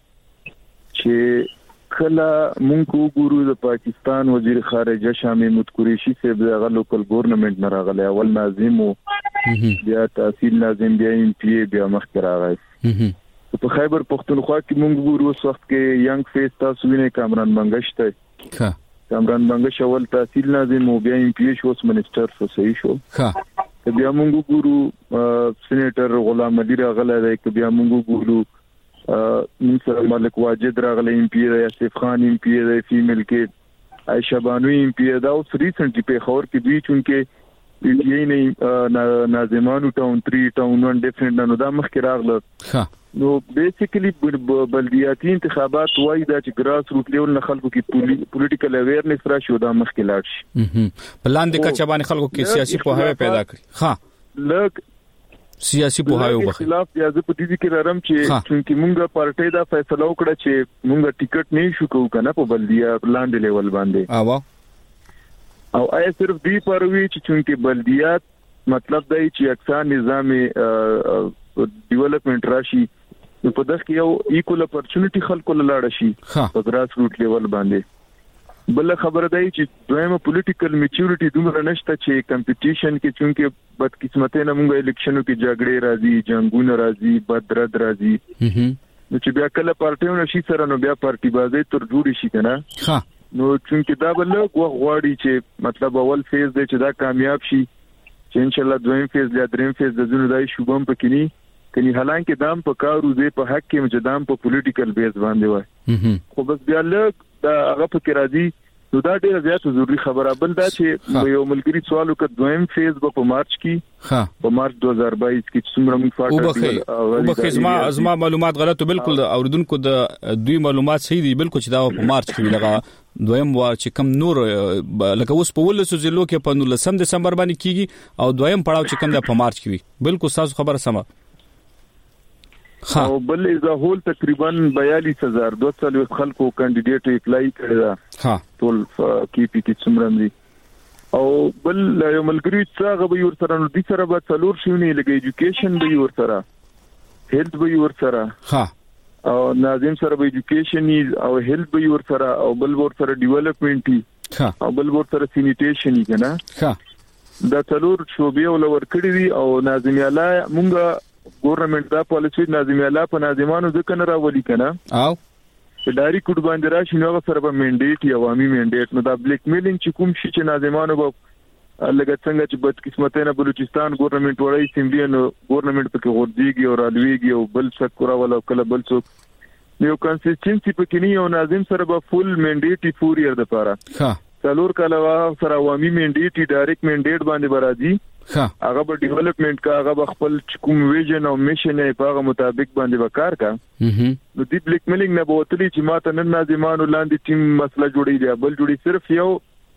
چې کله مونږ وګورو د پاکستان وزیر خارجه شاه محمود قریشي صاحب د لوکل ګورنمنت نه راغلی اول ناظم بیا تحصیل ناظم بیا ایم پی بیا مخکې راغی په خیبر پختونخوا کې مونږ ګورو اوس وخت کې ینګ فیس تاسو وینئ کامران منګش ته ها کامران منګش اول تحصیل ناظم او بیا ایم پی شو اوس منسٹر شو صحیح شو ها بیا مونږ ګورو سېنیټر غلام علي راغلی دی بیا مونږ ګورو موسی ملک واجد راغلی ایم پی دی اسف خان ایم پی دی فیمیل کې عائشہ بانو ایم پی دا اوس ریسنټلی په خور کې دوی چونکه پی ټی آی نه ناظمانو ټاون تھری ټاون ون ډیفرنٹ نو دا مخکې راغله ها نو بیسیکلی بلدیاتي انتخابات وای دا چې ګراس روټ لیول نه خلکو کې پولیټیکل اویرنس راشي او دا مخکې لاړ شي بلاندې کچا باندې خلکو کې سیاسي پوهاوی پیدا کړي ها لګ سیاسي پوهاوی وبخي خلاف یا زه په دې کې لرم چې چې مونږه پارټي دا فیصله وکړه چې مونږه ټیکټ نه شو کوو کنه په بلدیا لاندې لیول باندې اوا او آیا صرف دی پروي چې چې بلدیات مطلب دی چې اکثر نظام ډیولپمنٹ راشي په دغه کې یو ایکول اپورچونټی خلکو لاړ شي په ګراس روټ لیول باندې بل خبره دی چې دویمه پولیټیکل میچورټی دومره نشته چې کمپټیشن کې چونکه بد قسمته نه مونږه الیکشنو کې جګړې راځي جنگونه راځي بدرد راځي نو چې بیا کله پارټیونه شي سره نو بیا پارټي بازي تر جوړ شي کنه ها نو چونکه دا بل غواړي چې مطلب اول فیز دی چې دا کامیاب شي چې ان شاء الله دویم فیز یا دریم فیز د زونه دای شوبم پکې نه کني حالانکه دام په کارو دی په حق کې مجدام په پولیټیکل بیس باندې وای خو بس بیا لږ دا هغه فکر راځي نو دا ډیره زیاته ضروری خبره بل دا چې یو ملګری سوال وکړ دویم فیز په مارچ کې ها په مارچ دو هزار بایس کې څومره موږ فاټ او بخې زما زما معلومات غلطه بالکل اوریدونکو د دوی معلومات صحیح دي بالکل چې دا په مارچ کې لګا دویم وار چې کم نور لکه اوس په ولسو ضلعو کې په نولسم دسمبر باندې کیږي او دویم پړاو چې کم د په مارچ کې وي بالکل تاسو خبره سمه او بل از هول تقریبا بیالیس هزار دو سو خلکو کینډیډیټ اپلای کړی دا ها ټول کې پی کې څومره دي او بل یو ملګری څنګه به ور سره نو دي سره به څلور شونه لګي ایجوکیشن به ور سره هیلث به ور سره ها او ناظم سره به ایجوکیشن او هیلث به ور سره او بل ور سره ډیولپمنٹ ها او بل ور سره سینیټیشن کنه ها دا څلور شوبې ولور کړی دي او ناظم الله مونږه ګورنمنت دا پالیسی ناظم الله په ناظمانو ځکه نه راولي کنه او اداري کوډ باندې راشي نو سره به منډیټ یا عوامي منډیټ نو دا بلیک میلینګ چې کوم شي چې ناظمانو به لکه څنګه چې بد قسمته نه بلوچستان ګورنمنت وړي سیمبلی نو ګورنمنت پکې غورځيږي او رالويږي او بل څه کورا ولا کله بل څه یو کنسستنسي پکې نه یو ناظم سره به فول منډیټ فور ایئر د پاره ها څلور کاله سره عوامي منډیټ ډایرکټ منډیټ باندې برازي هغه به ډیولپمنٹ کا هغه خپل کوم ویژن او میشن یې په هغه مطابق باندې وکړ کا نو دی بلیک میلینګ نه بوتلی چې ماته نن ناظمانو لاندې ټیم مسله جوړی دی بل جوړی صرف یو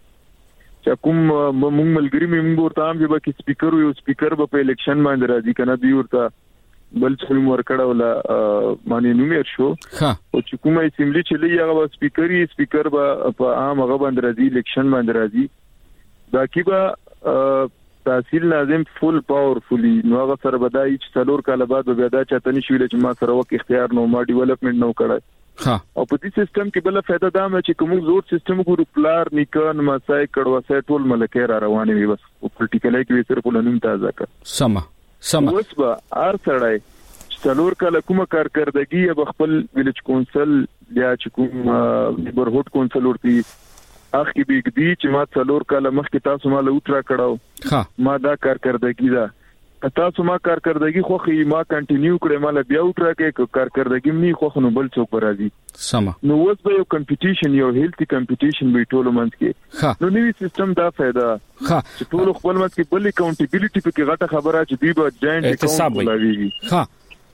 چې کوم مونږ ملګری مې ورته هم چې به سپیکر یو سپیکر به په الیکشن باندې راځي کنه دی ورته بل څه مور کړه ولا معنی نومیر شو او چې کومه اسمبلی چې لې هغه سپیکر یې سپیکر به په عام هغه باندې راځي الیکشن باندې راځي باقي به تحصیل ناظم فول پاورفلی نو هغه سره بدای چې څلور کال بعد به دا چاته نشي ویل چې ما سره وک اختیار نو ما ډیولپمنٹ نو کړای ها او په دې سیستم کې بل فائدہ دا مې چې کوم زور سیستم ګورو پلار نیکن مسای کډوا سای ټول ملکه را روانې وي بس پولیټیکلی کې صرف ولنوم تازه کا سما سما اوس به ار سړای څلور کال کومه کارکردګي به خپل ویلج کونسل یا چې کوم نیبرهود کونسل ورتي اخی بيګدي چې ما څلور کال مخکې تاسو مال اوټرا کړو ها ما دا کارکردګي دا تاسو ما کارکردګي خو خې ما کنټینیو کړم مال بیا اوټرا کې کارکردګي مې خو نو بل څوک راځي سما نو اوس به یو کمپټیشن یو هیلتي کمپټیشن به ټول منځ کې نو نوې سیستم دا فائدہ ها چې ټول خپل منځ کې بل اکاونټیبিলিټي په کې غټه خبره چې دی به جاینټ اکاونټ لاويږي ها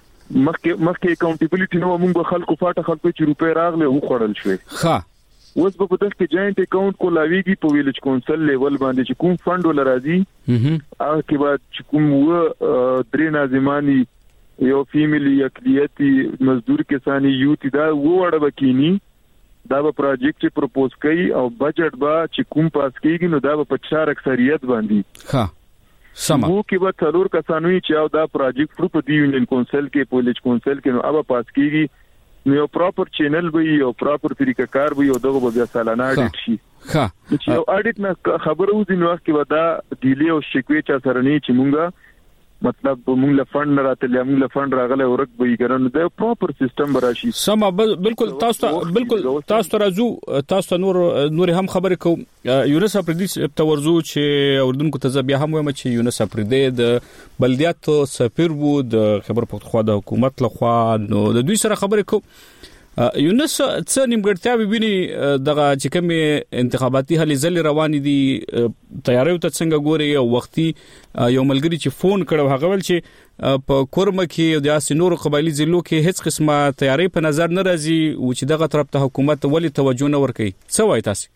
مخکې مخکې اکاونټیبিলিټي نو موږ خلکو فاټه خلکو چې روپې راغله هو خړل شوی ها اوس په دغه کې جاینټ اکاونټ کو لاویږي په ویلج کونسل لیول باندې چې کوم فند ول راځي هغه کې بعد چې کوم و درې ناظمانی یو فیملی اقلیتی مزدور کسانی یوت دا وړه بکینی دا به پروجیکټ پروپوز کړي او بجټ با چې کوم پاس کیږي نو دا په چار اکثریت باندې ها سما وو کې به څلور کسانو چې او دا پروجیکټ په دی یونین کونسل کې پولیټ کونسل کې نو اوبه پاس کیږي نو یو پراپر چینل وي او پراپر طریقه کار وي او دغه بیا سالانه اډیټ شي ها چې یو اډیټ نه خبره وځي نو کې ودا ډیلی او شکوې چا سره نه چې مونږه مطلب مونږ له فند نه راتلې مونږ له فند راغله ورک به یې ګرنه د پراپر سیستم براشي سما بالکل تاسو بالکل تاسو راځو تاسو نور نور هم خبرې کو یونس افریدی تورزو چې اردوونکو ته بیا هم وایم چې یونس افریدی د بلدیاتو سفیر وو د خبر پختخوا د حکومت لخوا نو د دوی سره خبرې کو یونس څه نیمګړتیاوي ویني دغه چې کوم انتخاباتي هلې ځلې روان دي تیاری ته څنګه ګوري او وختي یو ملګری چې فون کړو هغه ول چې په کورمه کې د اسنور قبایلی ضلعو کې هیڅ قسمه تیاری په نظر نه راځي او چې دغه طرف ته حکومت ولې توجه نه ورکوي څه وایي تاسو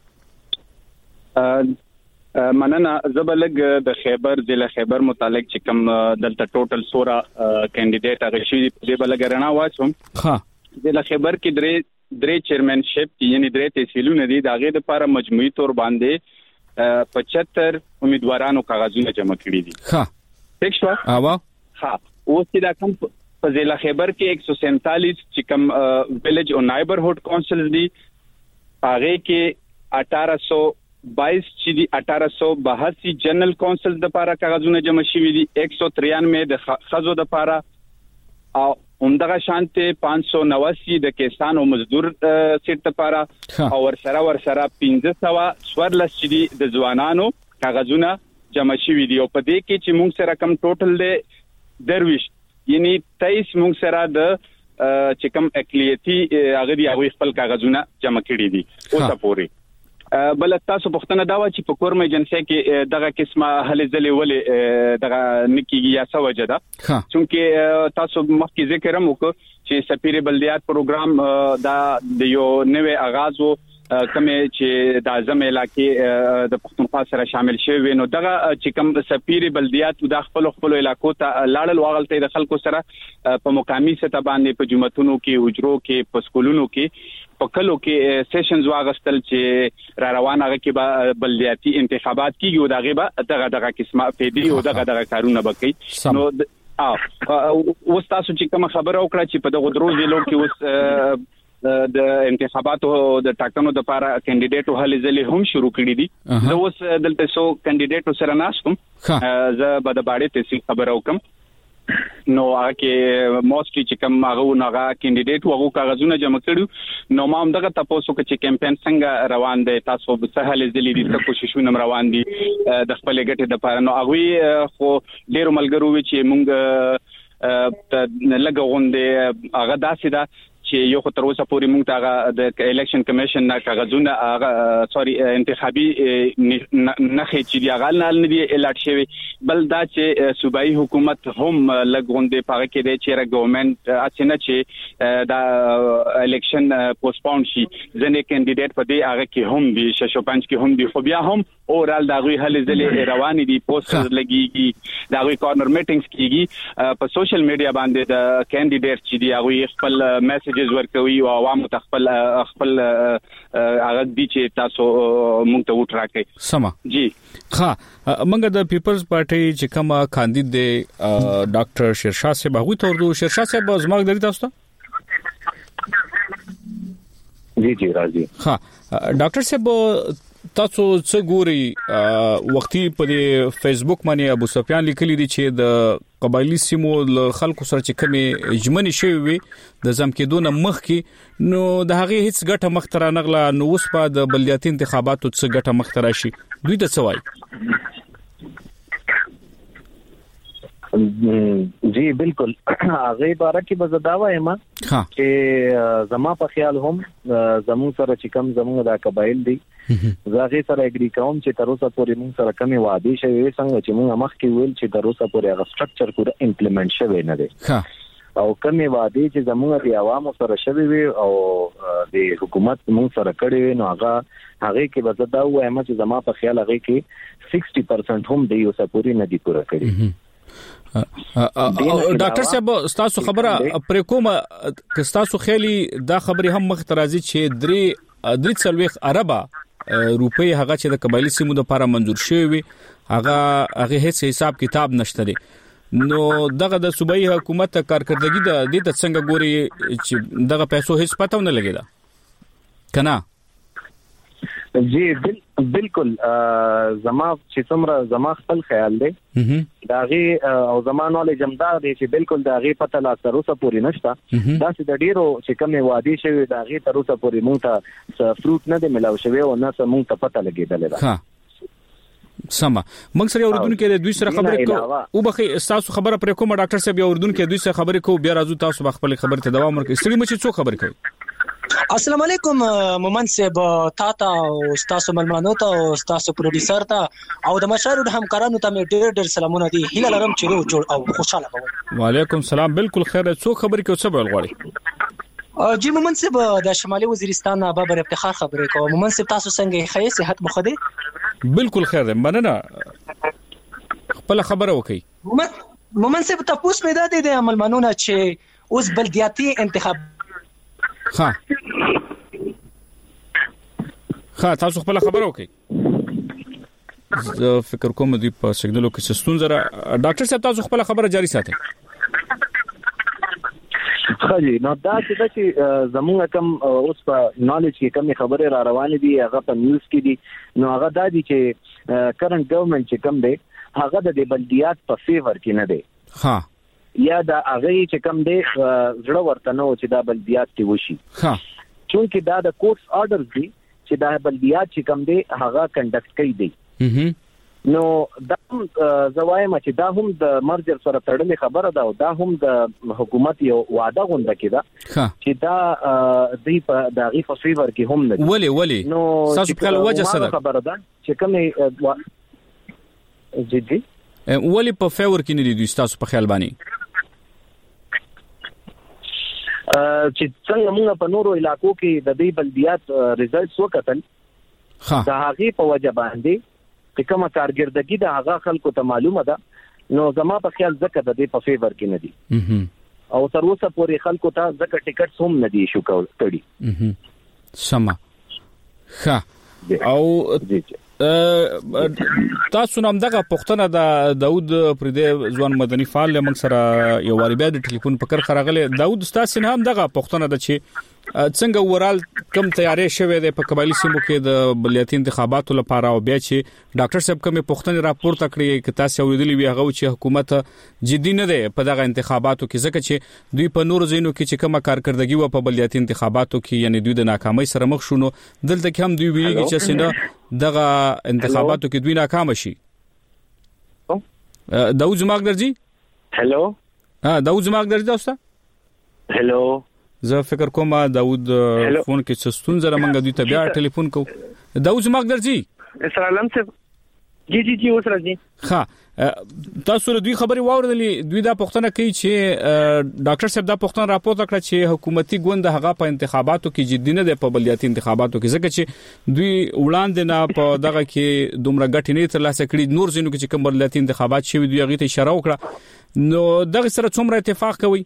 مننه زبلګ د خیبر ضلع خیبر متعلق چې کوم دلته ټوټل سورا کینډیډیټ هغه شي د بلګرنا واچوم ها د خیبر کې درې درې چیرمنشپ یعنی درې تحصیلونه دي دغه لپاره مجموعي تور باندې پچهتر امیدوارانو کاغذونه جمع کړي دي ها ٹھیک شو اوا ها اوس چې دا کوم په ضلع خیبر کې ایک سو سینتالیس چې کوم ویلیج او نایبرهود کونسلز دي هغه کې اٹھارہ سو بائیس چې دي اٹھارہ سو بہاسی جنرال کونسلز د لپاره کاغذونه جمع شوي دي ایک سو ترانوے د خزو د لپاره او همدغه شانته پانچ سو نواسی د کسان او مزدور سیټ لپاره او ورسره ورسره پنځه سو سورلس چې دي د ځوانانو کاغذونه جمع شوي دي او په دې کې چې موږ سره کم ټوټل دی درویش یعنی تیئیس موږ سره د چې کم اقلیتی هغه دی هغه خپل کاغذونه جمع کړي دي اوسه پوري بل تاسو پښتنه دا و چې په کورمه ایجنسی کې دغه قسمه هلې ځلې ولې دغه نکیږي یا څه وجه ده چې تاسو مخکې ذکر هم وکړ چې سفیر بلدیات پروګرام دا د یو نوې آغاز وو کومه چې د اعظم علاقې د پښتونخوا سره شامل شوی نو دغه چې کوم سفیر بلدیات د خپل خپل علاقو ته لاړل واغلته د خلکو سره په مقامی سطح باندې په جمعتونو کې حجرو کې په سکولونو کې په کلو کې سیشنز واغستل چې را روان هغه کې بلدیاتي انتخابات کیږي او دغه به دغه دغه قسمه فیدی او دغه دغه کارونه وکړي نو او اوس تاسو چې کوم خبره وکړه چې په دغه درو ضلعو کې اوس د انتخاباتو د ټاکنو د لپاره کینډیډیټو هلې ځلې هم شروع کړي دي زه اوس دلته سو کینډیډیټو سره ناشتم زه به د باړې تحصیل خبره وکم نو هغه کې موستلی چې کوم هغه نغه کینډیډیټ وغو کاغذونه جمع کړو نو ما هم دغه تاسو کې چې کمپاین څنګه روان دی تاسو به سهل ځلې دي څه کوششونه روان دي د خپل ګټې د لپاره نو هغه خو ډېر ملګرو چې مونږ ته لګوندې هغه داسې ده چې یو خو تر اوسه پورې موږ ته د الیکشن کمیشن نه کاغذونه سوري انتخابي نه خېچې دی غل نه ندي الارټ شوی بل دا چې صوبایي حکومت هم لګوندې پاره کې دی چې ګورنمنت اڅنه چې دا الیکشن پوسټپون شي ځنې کینډیډیټ په دې هغه کې هم دي ششو پنځ کې هم دي خو بیا هم اورال دا غوي هلې ځلې روان دي پوسټرز لګيږي دا غوي کارنر میټینګز کیږي په سوشل میډیا باندې د کینډیډیټ چې دی هغه خپل میسجز ورکوي او عوام ته خپل خپل هغه دي چې تاسو مونږ ته وټ راکې سما جی ها منګه د پیپلز پارټي چې کوم کاندید دی ډاکټر شیرشاه صاحب هغه تورو شیرشاه صاحب زما د تاسو ته جی جی راځي ها ډاکټر صاحب تاسو څه ګوري وختي په فیسبوک باندې ابو سفیان لیکلي دي چې د قبایلی سیمو خلکو سره چې کومه اجمنی شوی وي د زم کې دونه مخ کې نو د هغه هیڅ ګټه مختره نغله نو اوس په د بلدیاتي انتخاباتو څه ګټه مختره شي دوی د څه وایي جی بالکل هغه باره کې بزداوه یم چې زما په خیال هم زمو سره چې کم زمو د قبایل دي زغه سره اګری کوم چې تر اوسه پورې موږ سره کمی وعده شوی څنګه چې موږ مخ کې ویل چې تر اوسه پورې هغه سټرکچر پورا امپلیمنٹ شوی نه دی او کمی وعده چې زموږ د عوامو سره شوی وي او د حکومت موږ سره کړی وي نو هغه هغه کې بزداوه یم چې زما په خیال هغه کې شصت پرسنټ هم دی اوسه پورې نه دی پورا کړی ډاکټر صاحب تاسو خبره پر کومه که تاسو خیالي دا خبري هم مخ ترازی چې درې درې څلويخ اربا روپی هغه چې د قبایلی سیمو لپاره منزور شوی وي هغه هغه هیڅ حساب کتاب نشته دی نو دغه د صوبایي حکومت کارکړدګي د دې ته څنګه ګوري چې دغه پیسو هیڅ پته نه لګیدا کنه جی بالکل زما چې څومره زما خپل خیال دی داغي او زما نالج امدار دی چې بالکل داغي پته لا تر اوسه پورې نشته دا چې د ډیرو چې کومه وادي شوی داغي تر اوسه پورې مونږ ته فروټ نه دی ملاو شوی او نه مونږ ته پته لګیدل دا سما موږ سره اوردون کې دوی سره خبرې کو او بخي تاسو خبره پر کومه ډاکټر صاحب اوردون کې دوی سره خبرې کو بیا راځو تاسو خپل خبرې ته دوام ورکړئ ستړي مچ څو خبرې کوي السلام علیکم مومن صاحب تاته او تاسو ملمانو ته او تاسو پروډوسر ته او د مشارو د همکارانو ته ډېر ډېر سلامونه دي هیله لرم چې روغ جوړ او خوشاله وي وعلیکم السلام بالکل خیر څو خبرې کوي څه بل غواړي جی مومن صاحب د شمالي وزیرستان بابر افتخار خبرې کوم مومن صاحب تاسو څنګه خیر صحت مخدي بالکل خیر ده مننه خپل خبره وکي مومن صاحب تاسو مې دا دي د ملمانو نه چې اوس بلدیاتي انتخاب ها ها تاسو خپل خبر وکي زه فکر کوم دی په سیګنالو کې ستون زره ډاکټر صاحب تاسو خپل خبره جاری ساتئ خالي نو دا چې زموږ کم اوس په نالج کې کم خبره را روانه دي هغه په نیوز کې دي نو هغه دا دي چې کرنٹ ګورنمنت چې کم دی هغه د بلدیات په فیور کې نه دی ها یا دا هغه چې کم دی زړه ورته نو چې دا بلدیات کې وشي ها چونکه دا د کورټس آرډرز دي چې دا بلدیات چې کم دی هغه کنډکټ کوي دي نو دا زوایم چې دا هم د مرجر سره تړلې خبره ده او دا هم د حکومت یو وعده غونډه کړه چې دا د په دغه فیور کې هم نه ولي ولي تاسو په وجه سره خبره ده چې کومه جی جی ولي په فیور کې نه دي تاسو په خیال باندې چې څنګه موږ په نورو علاقو کې د دې بلدیات ریزلټس وکتل دا هغه په وجه باندې چې کومه کارګردګي د هغه خلکو ته معلومه ده نو زما په خیال ځکه د دې په فیور کې نه دي او تر اوسه پورې خلکو ته ځکه ټیکټس هم نه دي شو کړی سما ښه او تاسو نام دغه پښتنه د داوود پردې ځوان مدني فعال لمن سره یو واری بیا د ټلیفون پکړ خراغله داوود استاد سین هم دغه پښتنه د چې څنګه ورال کم تیارې شوه د په قبایلی سیمو کې د بلدیاتي انتخاباتو لپاره او بیا چې ډاکټر صاحب کومه پښتنه راپور تکړه کې تاسو اوریدلی وی هغه چې حکومت جدي نه ده په دغه انتخاباتو کې ځکه چې دوی په نورو ځینو کې چې کومه کارکړدګي و په بلدیاتي انتخاباتو کې یعنی دوی د ناکامۍ سره مخ شونه دلته کې هم دوی ویلي چې څنګه دغه انتخاباتو کې دوی ناکام شي داوود زماګ درځي هلو ها داوود زماګ درځي تاسو هلو زه فکر کوم داوود فون کې څه ستونزه رامنګ دوی ته بیا ټلیفون کو داوود زما درځي سلام صاحب جی جی جی اوس راځي ها تاسو له دوی خبري واوردلې دوی دا پښتنه کوي چې ډاکټر صاحب دا پښتنه راپورته کړ چې حکومتي ګوند هغه په انتخاباتو کې جدي نه دی په بلدیاتي انتخاباتو کې ځکه چې دوی وړاندې نه په دغه کې دومره ګټې نه ترلاسه کړي نور ځینو کې چې کوم بلدیاتي انتخابات شوي دوی هغه ته اشاره وکړه نو دغه سره څومره اتفاق کوي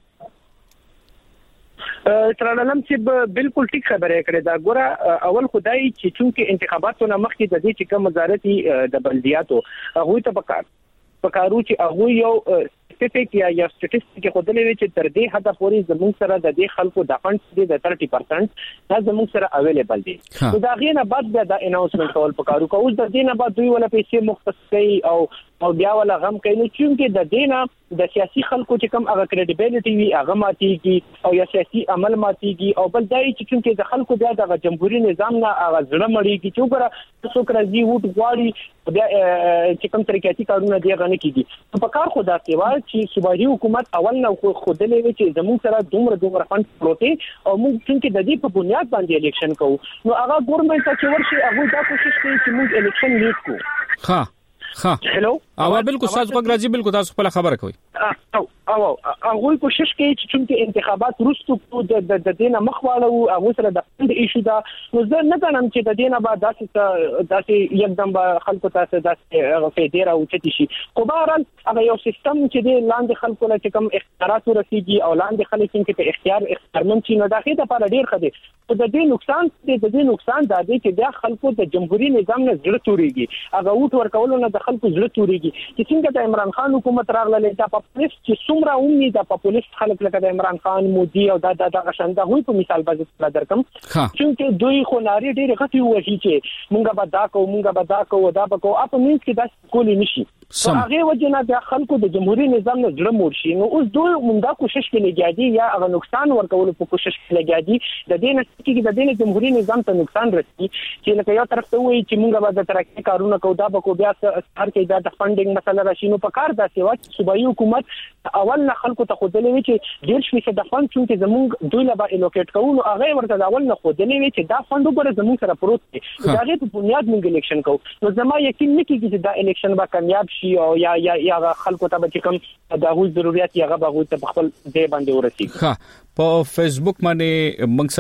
ترالم چې بالکل ټیک خبره کړې دا ګوره اول خدای چې چونکه انتخاباتونه مخکې د دې چې کوم وزارتي د بلدیاتو هغه ته پکار پکارو چې هغه یو سټیټیک یا یا سټیټیسټیک خدای وی چې تر دې حد پورې زموږ سره د دې خلکو د فند د thirty percent دا زموږ سره اویلیبل دي نو دا غینه بعد بیا د اناونسمنت کول پکارو کو اوس د دې نه بعد دوی ولا پیسې مختص کوي او او بیا ولا غم کوي نو چې د دې نه د سیاسي خلکو چې کوم هغه کریډیبিলিټي وی هغه ماتيږي او یا سیاسي عمل ماتيږي او بل دای چې چې د خلکو بیا د جمهوریت نظام نه هغه ځړه مړیږي چې وګوره څوک راځي وټ غواړي بیا چې کوم طریقې کارونه دی غنه کیږي په کار خدا سیوا چې صوبایي حکومت اول نو خود له وی چې زموږ سره دومره دومره فند پروتي او موږ چې د دې په بنیاد باندې الیکشن کوو نو هغه ګورنمنت چې ورشي هغه دا کوشش کوي چې موږ الیکشن لیډ کوو ها ها هلو او بالکل تاسو غواړئ بالکل تاسو خپل خبره کوي او او هغه کوشش کوي چې انتخابات وروسته د د دینه مخواړو هغه سره د فند ایشو دا نو زه نه غواړم چې د دینه بعد داسې داسې یکدم خلکو تاسو داسې فیډیر او چتی شي خو بهرحال هغه یو سیستم چې د لاندې خلکو له کوم اختیارات ورسیږي او لاندې خلک چې په اختیار اختیارمن شي نو دا خې د لپاره ډیر ښه دي خو د دې نقصان د دې نقصان دا دی چې د خلکو د جمهوریت نظام نه زړه توريږي هغه وټ ورکول نه د خلکو زړه توريږي چې څنګه د عمران خان حکومت راغله دا پاپولیست چې څومره عمومي د پاپولیست خلک لکه د عمران خان مودي او د د غشنده هوی په مثال باندې درکم چې دوی خو ناری ډېر غټي وږي چې مونږه به دا کوو مونږه به دا کوو دا به کوو اپ مینس کې دا کولی نشي هغه وجنه د خلکو د جمهوریت نظام نه جوړ مور شي نو اوس دوی مونږه کوشش کوي لګیادي یا هغه نقصان ورکول په کوشش کوي لګیادي د دې نه چې د دې جمهوریت نظام ته نقصان رسي چې لکه یو طرف ته وایي چې مونږه به د ترقی کارونه کوو دا به کو بیا هر کې دا د فندینګ مسله راشي نو په کار دا سیوا صوبایي حکومت اول نه خلکو ته خودلې وی چې ډیر شوي د فند چې زمونږ دوی لا به الوکیټ کوو نو هغه ورته اول نه خودلې وی چې دا فند وګوره زمونږ سره پروت دی دا غي په بنیاد مونږ الیکشن کوو نو زما یقین نه کیږي چې دا الیکشن به کامیاب شي او یا یا یا خلکو ته به کوم د هغوی ضرورت یا هغه به ته خپل ځای باندې ورسیږي ها په فیسبوک باندې موږ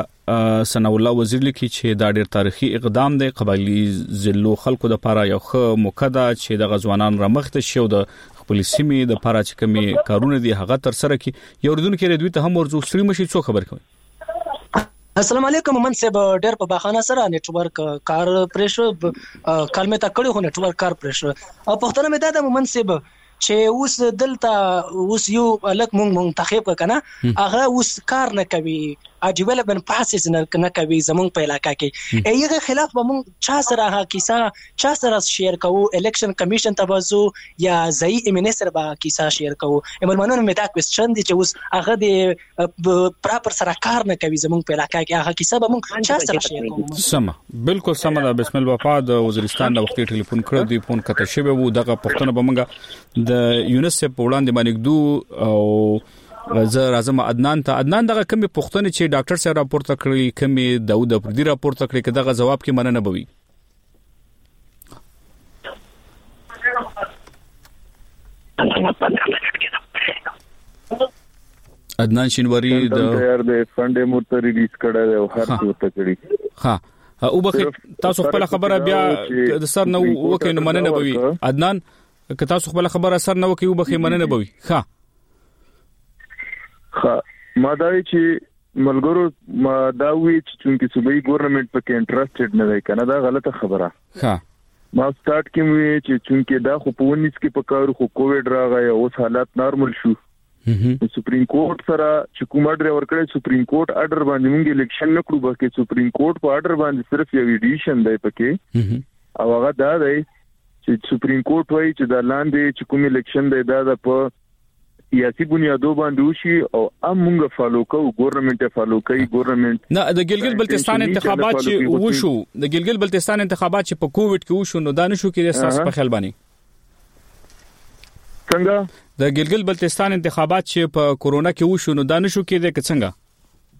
سره ثنا الله وزیر لیکي چې دا ډېر تاریخي اقدام دی قبایلی ضلعو خلکو د لپاره یو ښه موقع چې د غزوانان رمخته شو د خپل سیمې د لپاره چې کومي کارونه دي هغه تر سره کی یو ردون کې دوی ته هم ورزو سری مشي څو خبر کوي السلام علیکم من صاحب ډېر په بخانه سره نیټورک کار پرېشر کلمه تا کړو خو نیټورک کار پرېشر او پښتنه مې دا د من صاحب چې اوس دلته اوس یو الک مونږ منتخب کنه هغه اوس کار نه کوي ډیولپمنٹ پروسس نه کوي زمونږ په علاقہ کې ایغه خلاف به مونږ چا سره ها کیسه چا سره شیر کوو الیکشن کمیشن ته وځو یا ځای منسټر به کیسه شیر کوو ایمرمنون مې دا کوېسچن دي چې اوس هغه د پراپر سره کار نه کوي زمونږ په علاقہ کې هغه کیسه به مونږ چا سره شیر کوو سم بالکل سم ده بسم الله وفا د وزیرستان د وختي ټلیفون کړو دی فون کته شوی وو دغه پښتنه به مونږ د یونیسف په وړاندې باندې دو او زه راځم عدنان ته عدنان دغه کمی پښتنه چې ډاکټر صاحب راپورته کړی کمی داوود افریدي راپورته کړی کداغه جواب کې مننه بوي عدنان شینواری د یار د فند مرته ریلیز کړه او هر څه ته کړی ها او بخ تاسو خپل خبره بیا د سر نو وکړ نو مننه بوي عدنان که تاسو خپل خبره سر نو وکړو بخ مننه بوي ها خا ما دا چې ملګرو ما دا وی چې چې صوبایي ګورنمنت پکې انټرېستډ نه دی کنه دا غلطه خبره ها ما سٹارټ کې وی چې چې دا خو په ونیس کې په کار خو کووډ راغی او حالات نارمل شو سپریم کورټ سره چې کومه ډر ورکړی سپریم کورټ آرډر باندې موږ الیکشن نکړو بلکې سپریم کورټ په آرډر باندې صرف یو ایډیشن دی پکې او هغه دا دی چې سپریم کورټ وایي چې دا لاندې چې کوم الیکشن دی دا د په سیاسي بنیادو باندې وشي او امونګه فالو کوو ګورنمنت فالو کوي ګورنمنت نه د ګلګل بلتستان انتخابات چې وشو د ګلګل بلتستان انتخابات چې په کووډ کې وشو نو دا نشو کې د اساس په خیال باندې څنګه د ګلګل بلتستان انتخابات چې په کورونا کې وشو نو دا نشو کې د څنګه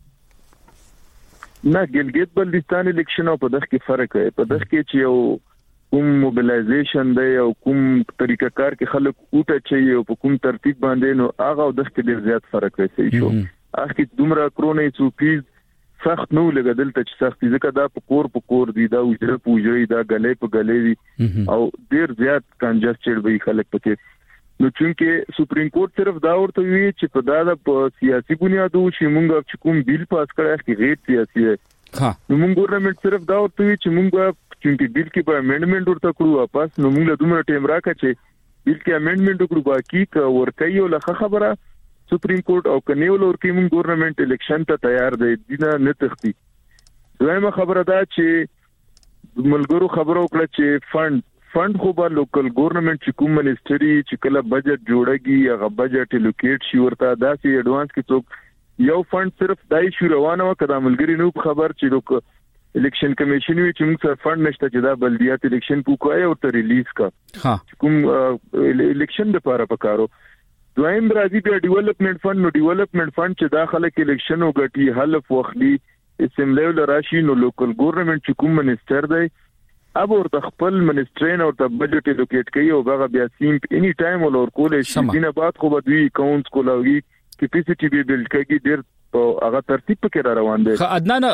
نه ګلګت بلتستان الیکشن او په دغه کې فرق دی. په دغه کې چې یو کوم موبلایزیشن دی او کوم طریقه کار کې خلک اوټه چي او په کوم ترتیب باندې نو هغه د دغه ډیر زیات فرق دی شو. اخی دومره کرونه څو پیز سخت نو لګدل ته چې سخت ځکه دا په کور په کور دی دا وجره پوجري دا غلې په غلې دی او ډیر زیات کنجسټډ وي خلک پکې. نو چې سپریم کورټ صرف دا ورته وی چې په دا د سیاسي بنیادو چې مونږ چې کوم بیل پاس کړی چې غیر سیاسي دی نو مونږ ګورنمنت صرف دا ورته وی چې مونږ چې بیل کې به امندمنت ورته کړو واپس نو مونږ له دومره ټیم راکړه چې بیل کې امندمنت وکړو باقي کا ورکې یو لخه خبره سپریم کورټ او کنيول ورکی مونږ ګورنمنت الیکشن ته تیار دی دینه نه تختی. دویمه خبره دا چې ملګرو خبرو کړه چې فند فند خو به لوکل ګورنمنت چې کوم منیسټری چې کله بجټ جوړیږي هغه بجټ الوکیټ شي ورته داسې اډوانس کې څوک یو فند صرف دای شو روانه وکړه ملګری نو خبر چې لوک الیکشن کمیشن وی چې موږ سره فند نشته چې دا بلدیات الیکشن پوکای او ته ریلیز کا ها کوم الیکشن د لپاره پکارو. دویم راځي بیا ډیولپمنٹ فند نو ډیولپمنٹ فند چې داخله کې الیکشن وګټي حلف وخلی اسمبلی ول راشي نو لوکل ګورنمنت چې کوم منیسټر دی اب ورته خپل منیسټرین او ته بجټ الوکیټ کوي او هغه بیا سیم اني ټایم ول ورکول شي دینه بعد خو به دوی اکاونټس کولاوي کیپاسټي به بلډ کوي ډیر هغه ترتیب پکې را روان دي. عدنان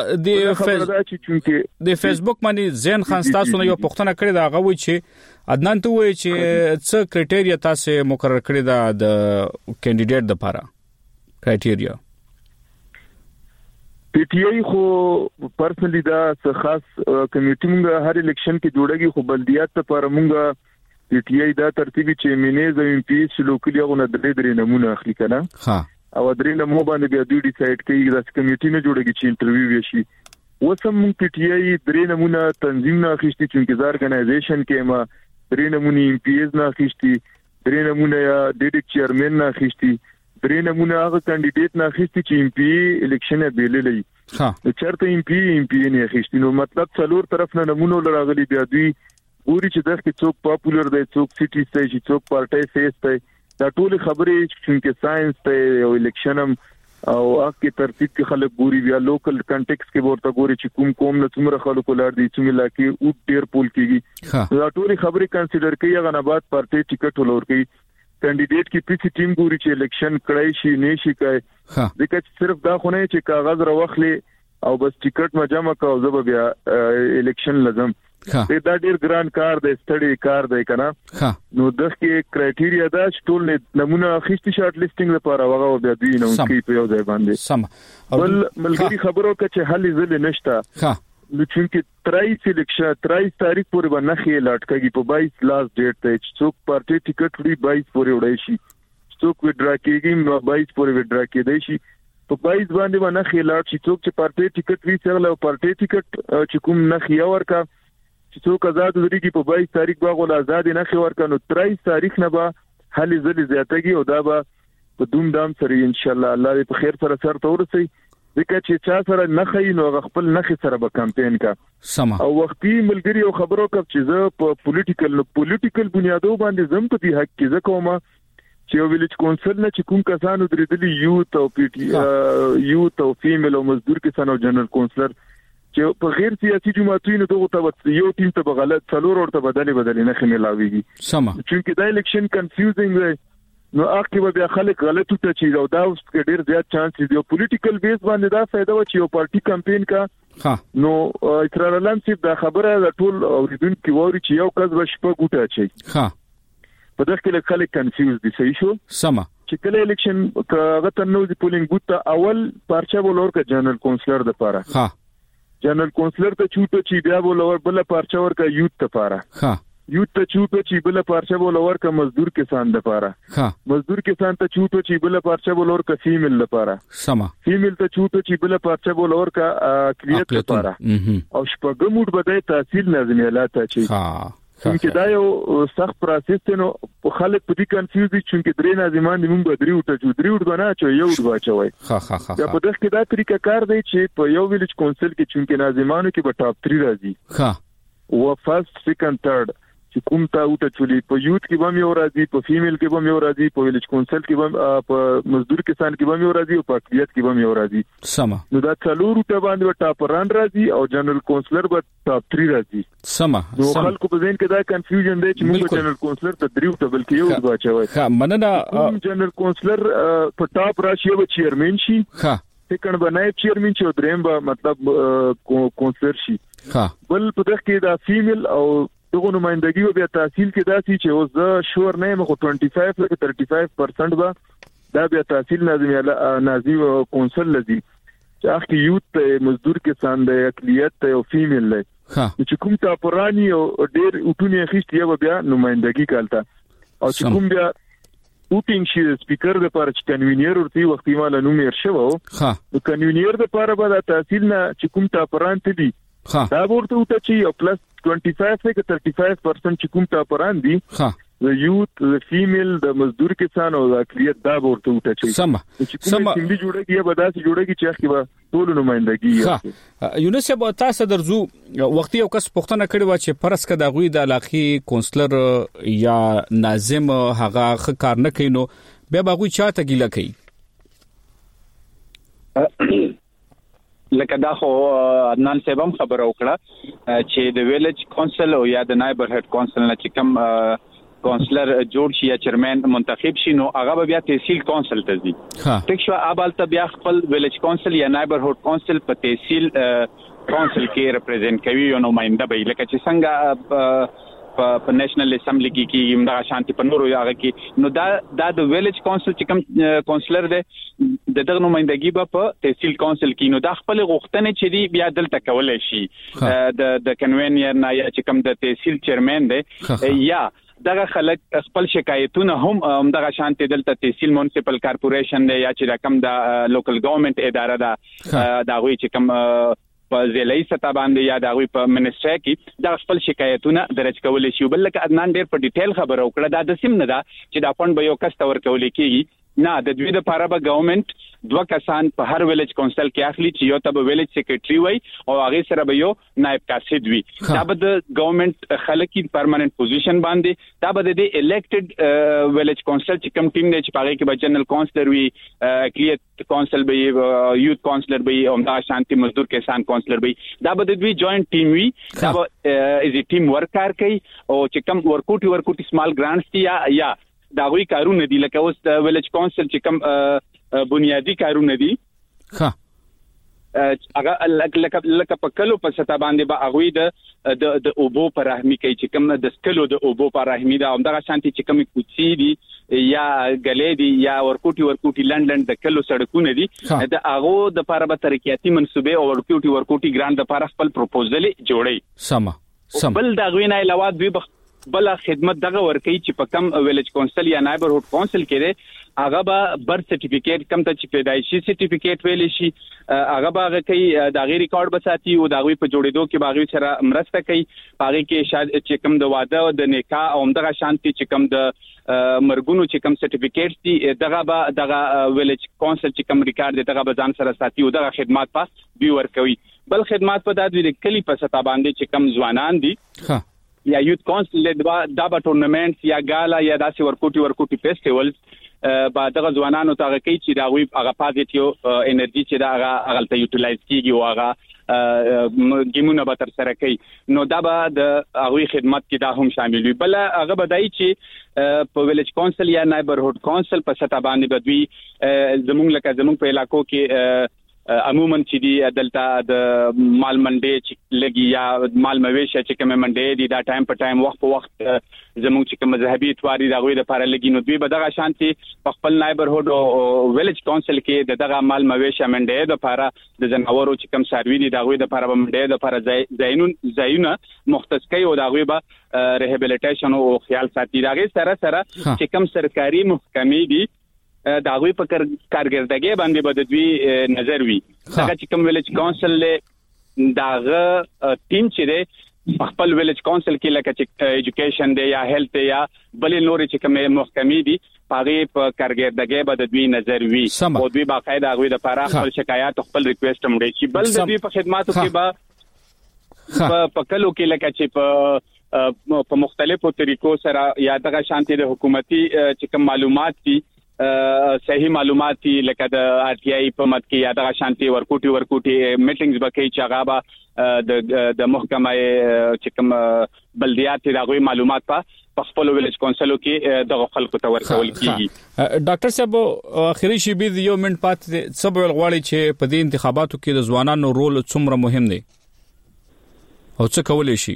د فیسبوک باندې زین خان تاسو نه یو پوښتنه کړې دا هغه وی چې عدنان ته وی چې څه کرایټیریا تاسو مقرر کړی دا د کینډیډیټ د لپاره کرایټیریا پی ټی آی خو پرسنلی دا څه خاص کمیټي موږ هر الیکشن کې جوړیږي خو بلدیات لپاره موږ پی ټی آی دا ترتیب چې مینیز او ام پی ایس لوکلی غو نه درې درې نمونه اخلي کنه ها او درې نمونه باندې بیا دوی ډیسایډ کوي دا کمیټي نه جوړیږي چې انټرویو وشي وسم موږ پی ټی آی درې نمونه تنظیم نه اخیستي چې انتظار ارګنایزیشن کې ما درې نمونه ام پی ایس نه اخیستي درې نمونه یا ډیډیک چیرمن نه اخیستي درې نمونه هغه کاندیدټ نه اخیستي چې ام پی الیکشن بیللې ها د چرته ام پی ام پی نه اخیستي نو مطلب څلور طرف نه نمونه لراغلي بیا دوی ګوري چې دغه څوک پاپولر دی څوک سټي سي چې څوک پارټي فیس دی دا ټول خبرې چې ساينس ته او الیکشنم او اګه ترتیب کې خلک ګوري بیا لوکل کنټیکس کې ورته ګوري چې کوم کوم نه څومره خلکو لار دي چې ملاکي او ډیر پول کیږي دا ټول خبرې کنسیډر کوي هغه نه بعد پارټي ټیکټ ولور کوي کینډیډیټ کی پی سی ټیم ګوري چې الیکشن کړای شي نه شي کوي ځکه صرف دا خو نه چې کاغذ راوخلي او بس ټیکټ ما جمع کاو زب بیا الیکشن لازم دا ډیر ګران کار دی سټډي کار دی کنه نو دغه کې کرایټیریا دا ټول نمونه اخیستي شارټ لیسټینګ لپاره هغه بیا دوی نو کې په یو ځای باندې سم بل ملګری خبرو کې حل زل نشته نو چې ترای سلیکشن ترای تاریخ پورې باندې لاټ کوي په باییس لاست ډیټ ته څوک پارټي ټیکټ لري باییس پورې وړي شي څوک وډرا کېږي نو باییس پورې وډرا کېدای شي په باییس باندې باندې لاټ شي څوک چې پارټي ټیکټ وی سره پارټي ټیکټ چې کوم نه خیا ورکا چې څوک آزاد وريږي په باییس تاریخ باغ ول آزاد نه خي ورکنو ترای تاریخ نه به حل زل زیاتګي او دا به په دوم دام سره ان شاء الله الله په خیر سره سره تورسي ځکه چې چا سره نه خي نو خپل نه خي سره به کمپاین کا سم او وختي ملګری او خبرو کب چې زه په پولیټیکل پولیټیکل بنیادو باندې زم په دې حق کې ځکه کومه چې ویلیج کونسل نه چې کوم کسانو درېدلي یوت او پی ټی یوت او فیمیل او مزدور کسانو جنرال کونسلر چې په غیر سیاسي جماعتونو دغه ته یو ټیم ته بغلط څلور ورته بدلې بدلې نه خملاويږي سم چې دا الیکشن کنفیوزینګ دی نو اخی به خلک غلط ته چي دا اوس ډیر زیات چانس دی پولیټیکل بیس باندې دا فائدہ و چې یو پارټي کمپاین کا ها نو اسرائیل لمسي دا خبره د ټول اوریدونکو ووري چې یو کس بشپه ګوټه چي ها په دغه کې خلک کنفیوز دي صحیح شو سم چې کله الیکشن هغه تنو دي پولینګ بوت اول پارچا بولور کا جنرال کونسلر د پاره ها جنرال کونسلر ته چوټه چی بیا بولور بل پارچا ور کا یوت ته پاره ها یوت ته چوټه چی بل پارچا بولور کا مزدور کسان د پاره ها مزدور کسان ته چوټه چی بل پارچا بولور کا فیمیل لپاره سما فیمیل ته چوټه چی بل پارچا بولور کا کلیت لپاره او شپږموټ بدای تحصیل نظمیات چی ها چې دا یو سخت پروسس دی نو خلک په دې کنفیوز دي چې درې ناظمان موږ به درې وټه جو درې وټ بنا چې یو وټ واچوي ها ها ها دا په دغه کې دا طریقه کار دی چې په یو ویلیج کونسل کې چې ناظمانو کې به ټاپ تھری راځي ها او فرست سیکنډ تھرد چې کوم تا وټه چولي په یوت کې به مې ورازي په فیمیل کې به مې ورازي په ویلج کونسل کې به په مزدور کسان کې به مې ورازي او په اقلیت کې به مې ورازي سم نو دا څلور وټه باندې ټاپران راځي او جنرال کونسلر به ټاپ تھری راځي سم نو خلکو په ذهن کې دا کنفیوژن دی چې موږ جنرال کونسلر ته دریو ته بلکې یو باچوي ها مننه جنرال کونسلر په ټاپ راشي او چیرمن شي ها سیکنډ به نائب چیرمن شي او دریم به مطلب کونسلر شي ها بل په دغه کې دا فیمیل او دغه نمائندګي به تحصیل کې داسي چې اوس زه شور نه یم خو پنځه پنځه لکه پنځه پنځه پرسنټ به دا بیا تحصیل ناظم ناظم کونسل لذي چې اخی یوت مزدور کسان د اقلیت او فیمیل لای چې کوم تا پرانی او ډیر اوټونی اخیستی به بیا نمائندګي کالته او چې کوم بیا وټینګ شي سپیکر د پاره چې کنوینیر ورته وختي مال نوم یې شوو ها د کنوینیر د پاره به تحصیل نه چې کوم تا پران ته دي ها دا ورته وټه چې او پلس پنځه پنځه لکه پنځه پنځه پرسنټ چې کوم تا پران دي ها د یوت د فیمیل د مزدور کسان او د اقلیت دا ورته وټه چې سم سم چې جوړیږي یا به داسې جوړیږي چې اخی به ټول نمائندګي ها یونس به تاسو درځو وختي یو کس پښتنه کړي و چې پرس کده غوي د علاقي کونسلر یا ناظم هغه کار نه کینو بیا به غوي چاته ګیله کوي لکه دا خو عدنان صاحب هم خبر وکړه چې د ویلج کونسل او یا د نایبرهډ کونسل نه چې کوم کونسلر جوړ شي یا چیرمن منتخب شي نو هغه بیا تحصیل کونسل ته ځي ټیک شو ابال ته بیا خپل ویلج کونسل یا نایبرهډ کونسل په تحصیل کونسل کې ریپرزینټ کوي یو نمائنده به لکه چې څنګه په نېشنل اسمبلی کې کې یمدا شانتي په نورو هغه کې نو دا د ویلج کونسل چې کوم کونسلر دی د دغه نمائندګي په تحصیل کونسل کې نو دا خپل غوښتنې چې دی بیا دلته کولای شي د د کنوینیر نه یا چې کوم د تحصیل چیرمن دی یا دغه خلک خپل شکایتونه هم دغه شانتي دلته تحصیل میونسپل کارپوریشن دی یا چې کوم د لوکل ګورنمنت اداره ده دا وی چې کوم په ځلې ستا باندې یا دا وی په منسټری کې دا خپل شکایتونه درج کول شي بل لکه عدنان ډیر په ډیټیل خبر او کړه دا د سیم نه دا چې دا فند به یو کس تور کول کیږي نه د دوی د لپاره به ګورنمنت دوه کسان په هر ویلج کونسل کې اخلي چې یو ته ویلج سیکریټری وي او هغه سره به یو نائب کاسد وي دا به د ګورنمنت خلک کی پرمننت پوزیشن باندې دا به د الیکټډ ویلج کونسل چې کوم ټیم دی چې هغه کې به جنرال کونسلر وي اقلیت کونسل به یوت کونسلر به او دا شانتي مزدور کسان کونسلر به دا به د دوی جوائنٹ ټیم وي دا به از ا ټیم ورک کار کوي او چې کوم ورکوټي ورکوټي سمال ګرانټس یا یا دا وی کارونه دي لکه اوس د ویلج کونسل چې کوم بنیادی کارونه دي ها هغه لکه لکه په کلو په ستا باندې به هغه د د د اوبو پر رحمی کوي چې کوم د سکلو د اوبو پر رحمی دا همدغه شانتي چې کوم کوڅې دي یا غلې دي یا ورکوټي ورکوټي لندن د کلو سړکونه دي د هغه د لپاره به ترقیاتي منسوبه او ورکوټي ورکوټي ګرانټ د لپاره خپل پروپوزل جوړي سم سم بل دا غوینه علاوه دوی بل خدمت دغه ورکي چې په کم ویلج کونسل یا نایبرهډ کونسل کې هغه به برث سرټیفیکیټ کم ته چې پیدایشي سرټیفیکیټ ویل شي هغه به هغه کوي د غیر ریکارډ بساتي او د غوي په جوړېدو کې باغوي سره مرسته کوي هغه کې شاید چې کم د واده او د نکاح او دغه شانتي چې کم د مرګونو چې کم سرټیفیکیټ دي دغه به دغه ویلج کونسل چې کم ریکارډ دغه به ځان سره ساتي او دغه خدمات په بي ورکوي بل خدمات په دادوی د کلی په ستا باندې چې کم ځوانان دي ها یا یوت کونسل د دا به ټورنمنټ یا ګالا یا داسې ورکوټي ورکوټي فیسټیوال با دغه ځوانانو ته کوي چې دا وی هغه پازیټیو انرژي چې دا هغه هغه ته یوټیلایز کیږي او هغه ګیمونه به تر سره کوي نو دا به د هغه خدمات کې دا هم شامل وي بل هغه بدای چې په ویلج کونسل یا نایبرهډ کونسل په ستا باندې بدوي زمونږ لکه زمونږ په علاقو کې عموما چې دی دلته د مال منډي چې لګي یا مال مویشه چې کوم منډي دی دا ټایم په ټایم وخت په وخت زموږ چې کوم مذهبي اتواري دا غوي د لپاره لګي نو دوی به دغه شانتي په خپل نایبرهډ او ویلج کونسل کې دغه مال مویشه منډي د لپاره د جناورو چې کوم سروي دي دا غوي د لپاره منډي د لپاره زاینون زاینونه مختص کوي او دا غوي به ریهابیلیټیشن او خیال ساتي دا غي سره سره چې کوم سرکاري محکمې دي دا غوي په کارګردګي باندې به د دوی نظر وي هغه چې کوم ویلج کونسل له داغه ټیم چې دی خپل ویلج کونسل کې لکه چې ایجوکیشن دی یا هیلث دی یا بلې نور چې کوم محکمې دي هغه په کارګردګي به د دوی نظر وي او دوی باقاعده غوي د لپاره خپل شکایت خپل ریکوست هم لري چې بل د دوی په خدماتو کې به په کلو کې لکه چې په په مختلفو طریقو سره یا دغه شانتي د حکومتي چې کوم معلومات دي صحیح معلومات دي لکه د آر ټي آی په مت کې یا دغه شانتي ورکوټي ورکوټي میټینګز بکې چې هغه به د محکمه چې کوم بلدیات دغه معلومات په خپل ویلج کونسلو کې دغه خلکو ته ورکول کیږي. ډاکټر صاحب اخیری شی به یو منټ پات سبب غواړي چې په دې انتخاباتو کې د ځوانانو رول څومره مهم دی او څه کولای شي؟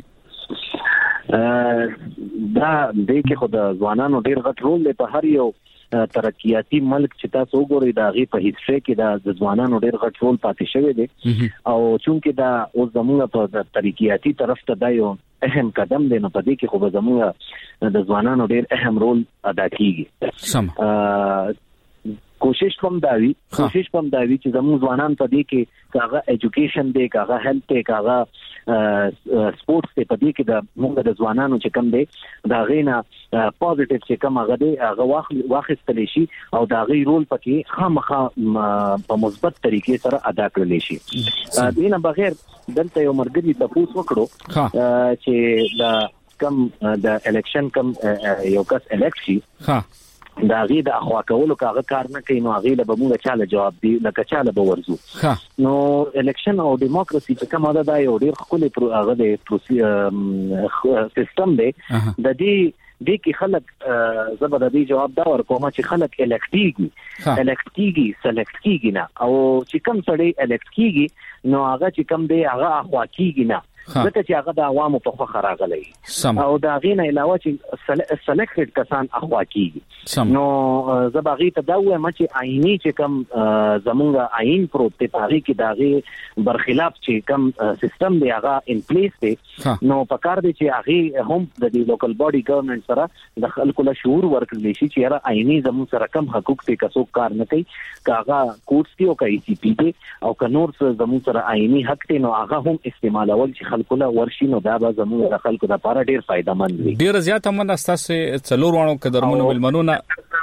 دا د کې خو د ځوانانو ډیر غټ رول دی په هر یو ترقیاتی ملک چې تاسو وګورئ دا غي په هیستوري کې د ځوانانو ډیر غټ رول پاتې شوی دی او چونکې دا اوس زموږ په ترقیاتی طرف ته دا یو اهم قدم دی نو په دې کې خو زموږ د ځوانانو ډیر اهم رول ادا کیږي. سم کوشش کوم دا وی کوشش کوم دا وی چې زموږ ځوانان په دې کې کاغه ایجوکیشن دی کاغه هیلث دی کاغه سپورتس دی په دې کې د موږ د ځوانانو چې کم دی دا غینا پوزټیو چې کم هغه دی هغه واخیستل شي او دا غي رول پکې خامخا په مثبت طریقې سره ادا کړل شي. دینه بغیر دلته یو مرګري تاسو وکړو چې دا کم د الیکشن کم یو کس الیکشن ها دا غي د اخوا کولو کاغه کار نه کوي نو غي له بموږ چاله جواب دی لکه چاله به ورزو نو الیکشن او دیموکراسي چې کومه ده دا یو ډیر خپل هغه د سیستم دی د دې د کې خلک زبردي جواب دا ورکوم چې خلک الکټیږي الکټیږي سلیکټ کیږي نه او چې کوم سړی الکټ کیږي نو هغه چې کوم دی هغه اخوا کیږي نه ځکه چې هغه د عوامو په خوا راغلي او دا غینه علاوه چې سلیکټډ کسان اخوا کیږي نو زبغي ته دا وایم چې آئینی چې کوم زمونږ آئین پروت دی په هغه کې دا غي برخلاف چې کوم سیستم دی هغه ان پلیس دی نو پکار دی چې هغه هم د دې لوکل باډي ګورنمنت سره د خلکو له شعور ورکړل شي چې را آئینی زموږ سره کم حقوق دي کڅو کار نه کوي کاغه کوټس دی او کای سی پی دی او کنور زموږ سره آئینی حق دی نو هغه هم استعمالول چې خلکو له ورشي نو دا به زموږ خلکو د لپاره ډیر فائدہ مند وي. ډیر زیات هم نستاسه څلور وانو قدرمنو ملمنونه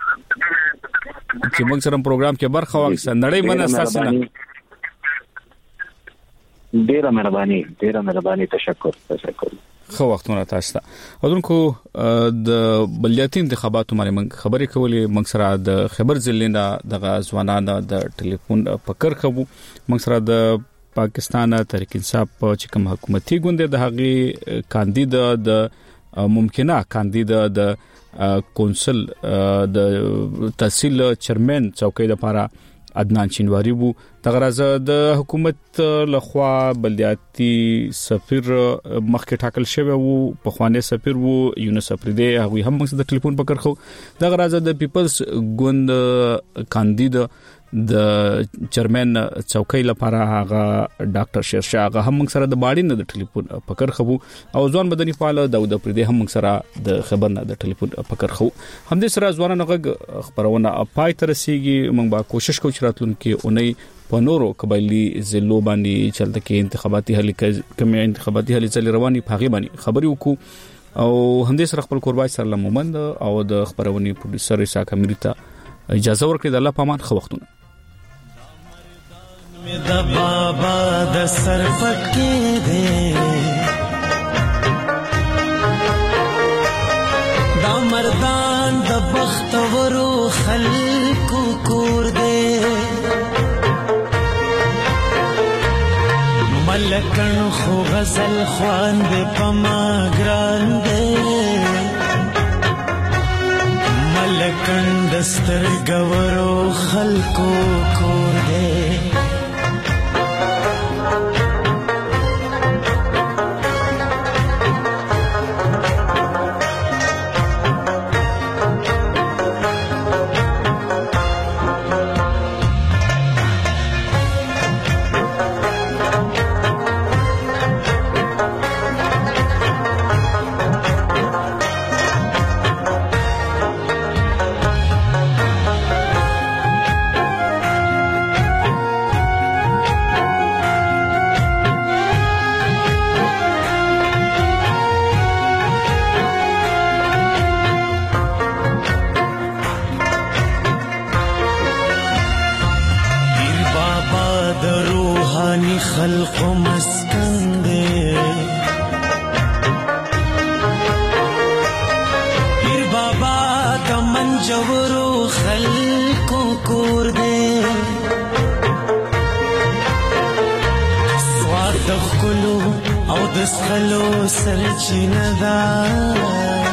چې موږ سره پروګرام کې برخه واخیسته نړۍ من نستاسه نه ډیر مهرباني ډیر مهرباني تشکر تشکر خو وختونه تاسو ته اذنکو د بلدیاتي انتخاباتو باندې موږ خبرې کولې موږ سره د خبر ضلع د ځوانانو د ټلیفون پکر خو موږ سره د پاکستان تحریک انصاف چې کوم حکومتي ګوند د هغه کاندید د ممکنه کاندید د کونسل د تحصیل چیرمن څوکۍ لپاره عدنان چینواری وو د غرض د حکومت لخوا بلدیاتي سفیر مخکې ټاکل شوی وو په خوانې سفیر وو یونس افریدی هغه هم موږ د ټلیفون پکړ خو د غرض د پیپلز ګوند کاندید د چیرمن څوکۍ لپاره هغه ډاکټر شیرشاه هغه هم موږ سره د باډي نه د ټلیفون پکړ خو او ځوان مدني فعال داود افریدی هم موږ سره د خبر نه د ټلیفون پکړ خو هم دې سره ځوانانو غږ خبرونه پای تر رسیدي موږ به کوشش کوو چې راتلونکي اونۍ په نورو قبایلی ضلعو باندې چلته کې انتخاباتي هلې کمې انتخاباتي هلې چلې رواني پاغي باندې خبري وکړو او هم دې سره خپل قربای سره لمومند او د خبرونې پروډوسر اسحاق امیر ته اجازه ورکړه د الله پامان خو وختونه د بابا د سر پټې دې دا مردان د بختورو خلکو کور دې ملکن خو غزل خوان دې پما ګران دې ملکن دستر گورو خلکو کور دې خلق مسکن دے جوړو خلکو کور دی سواد د خلو او د سخلو سرچینه ده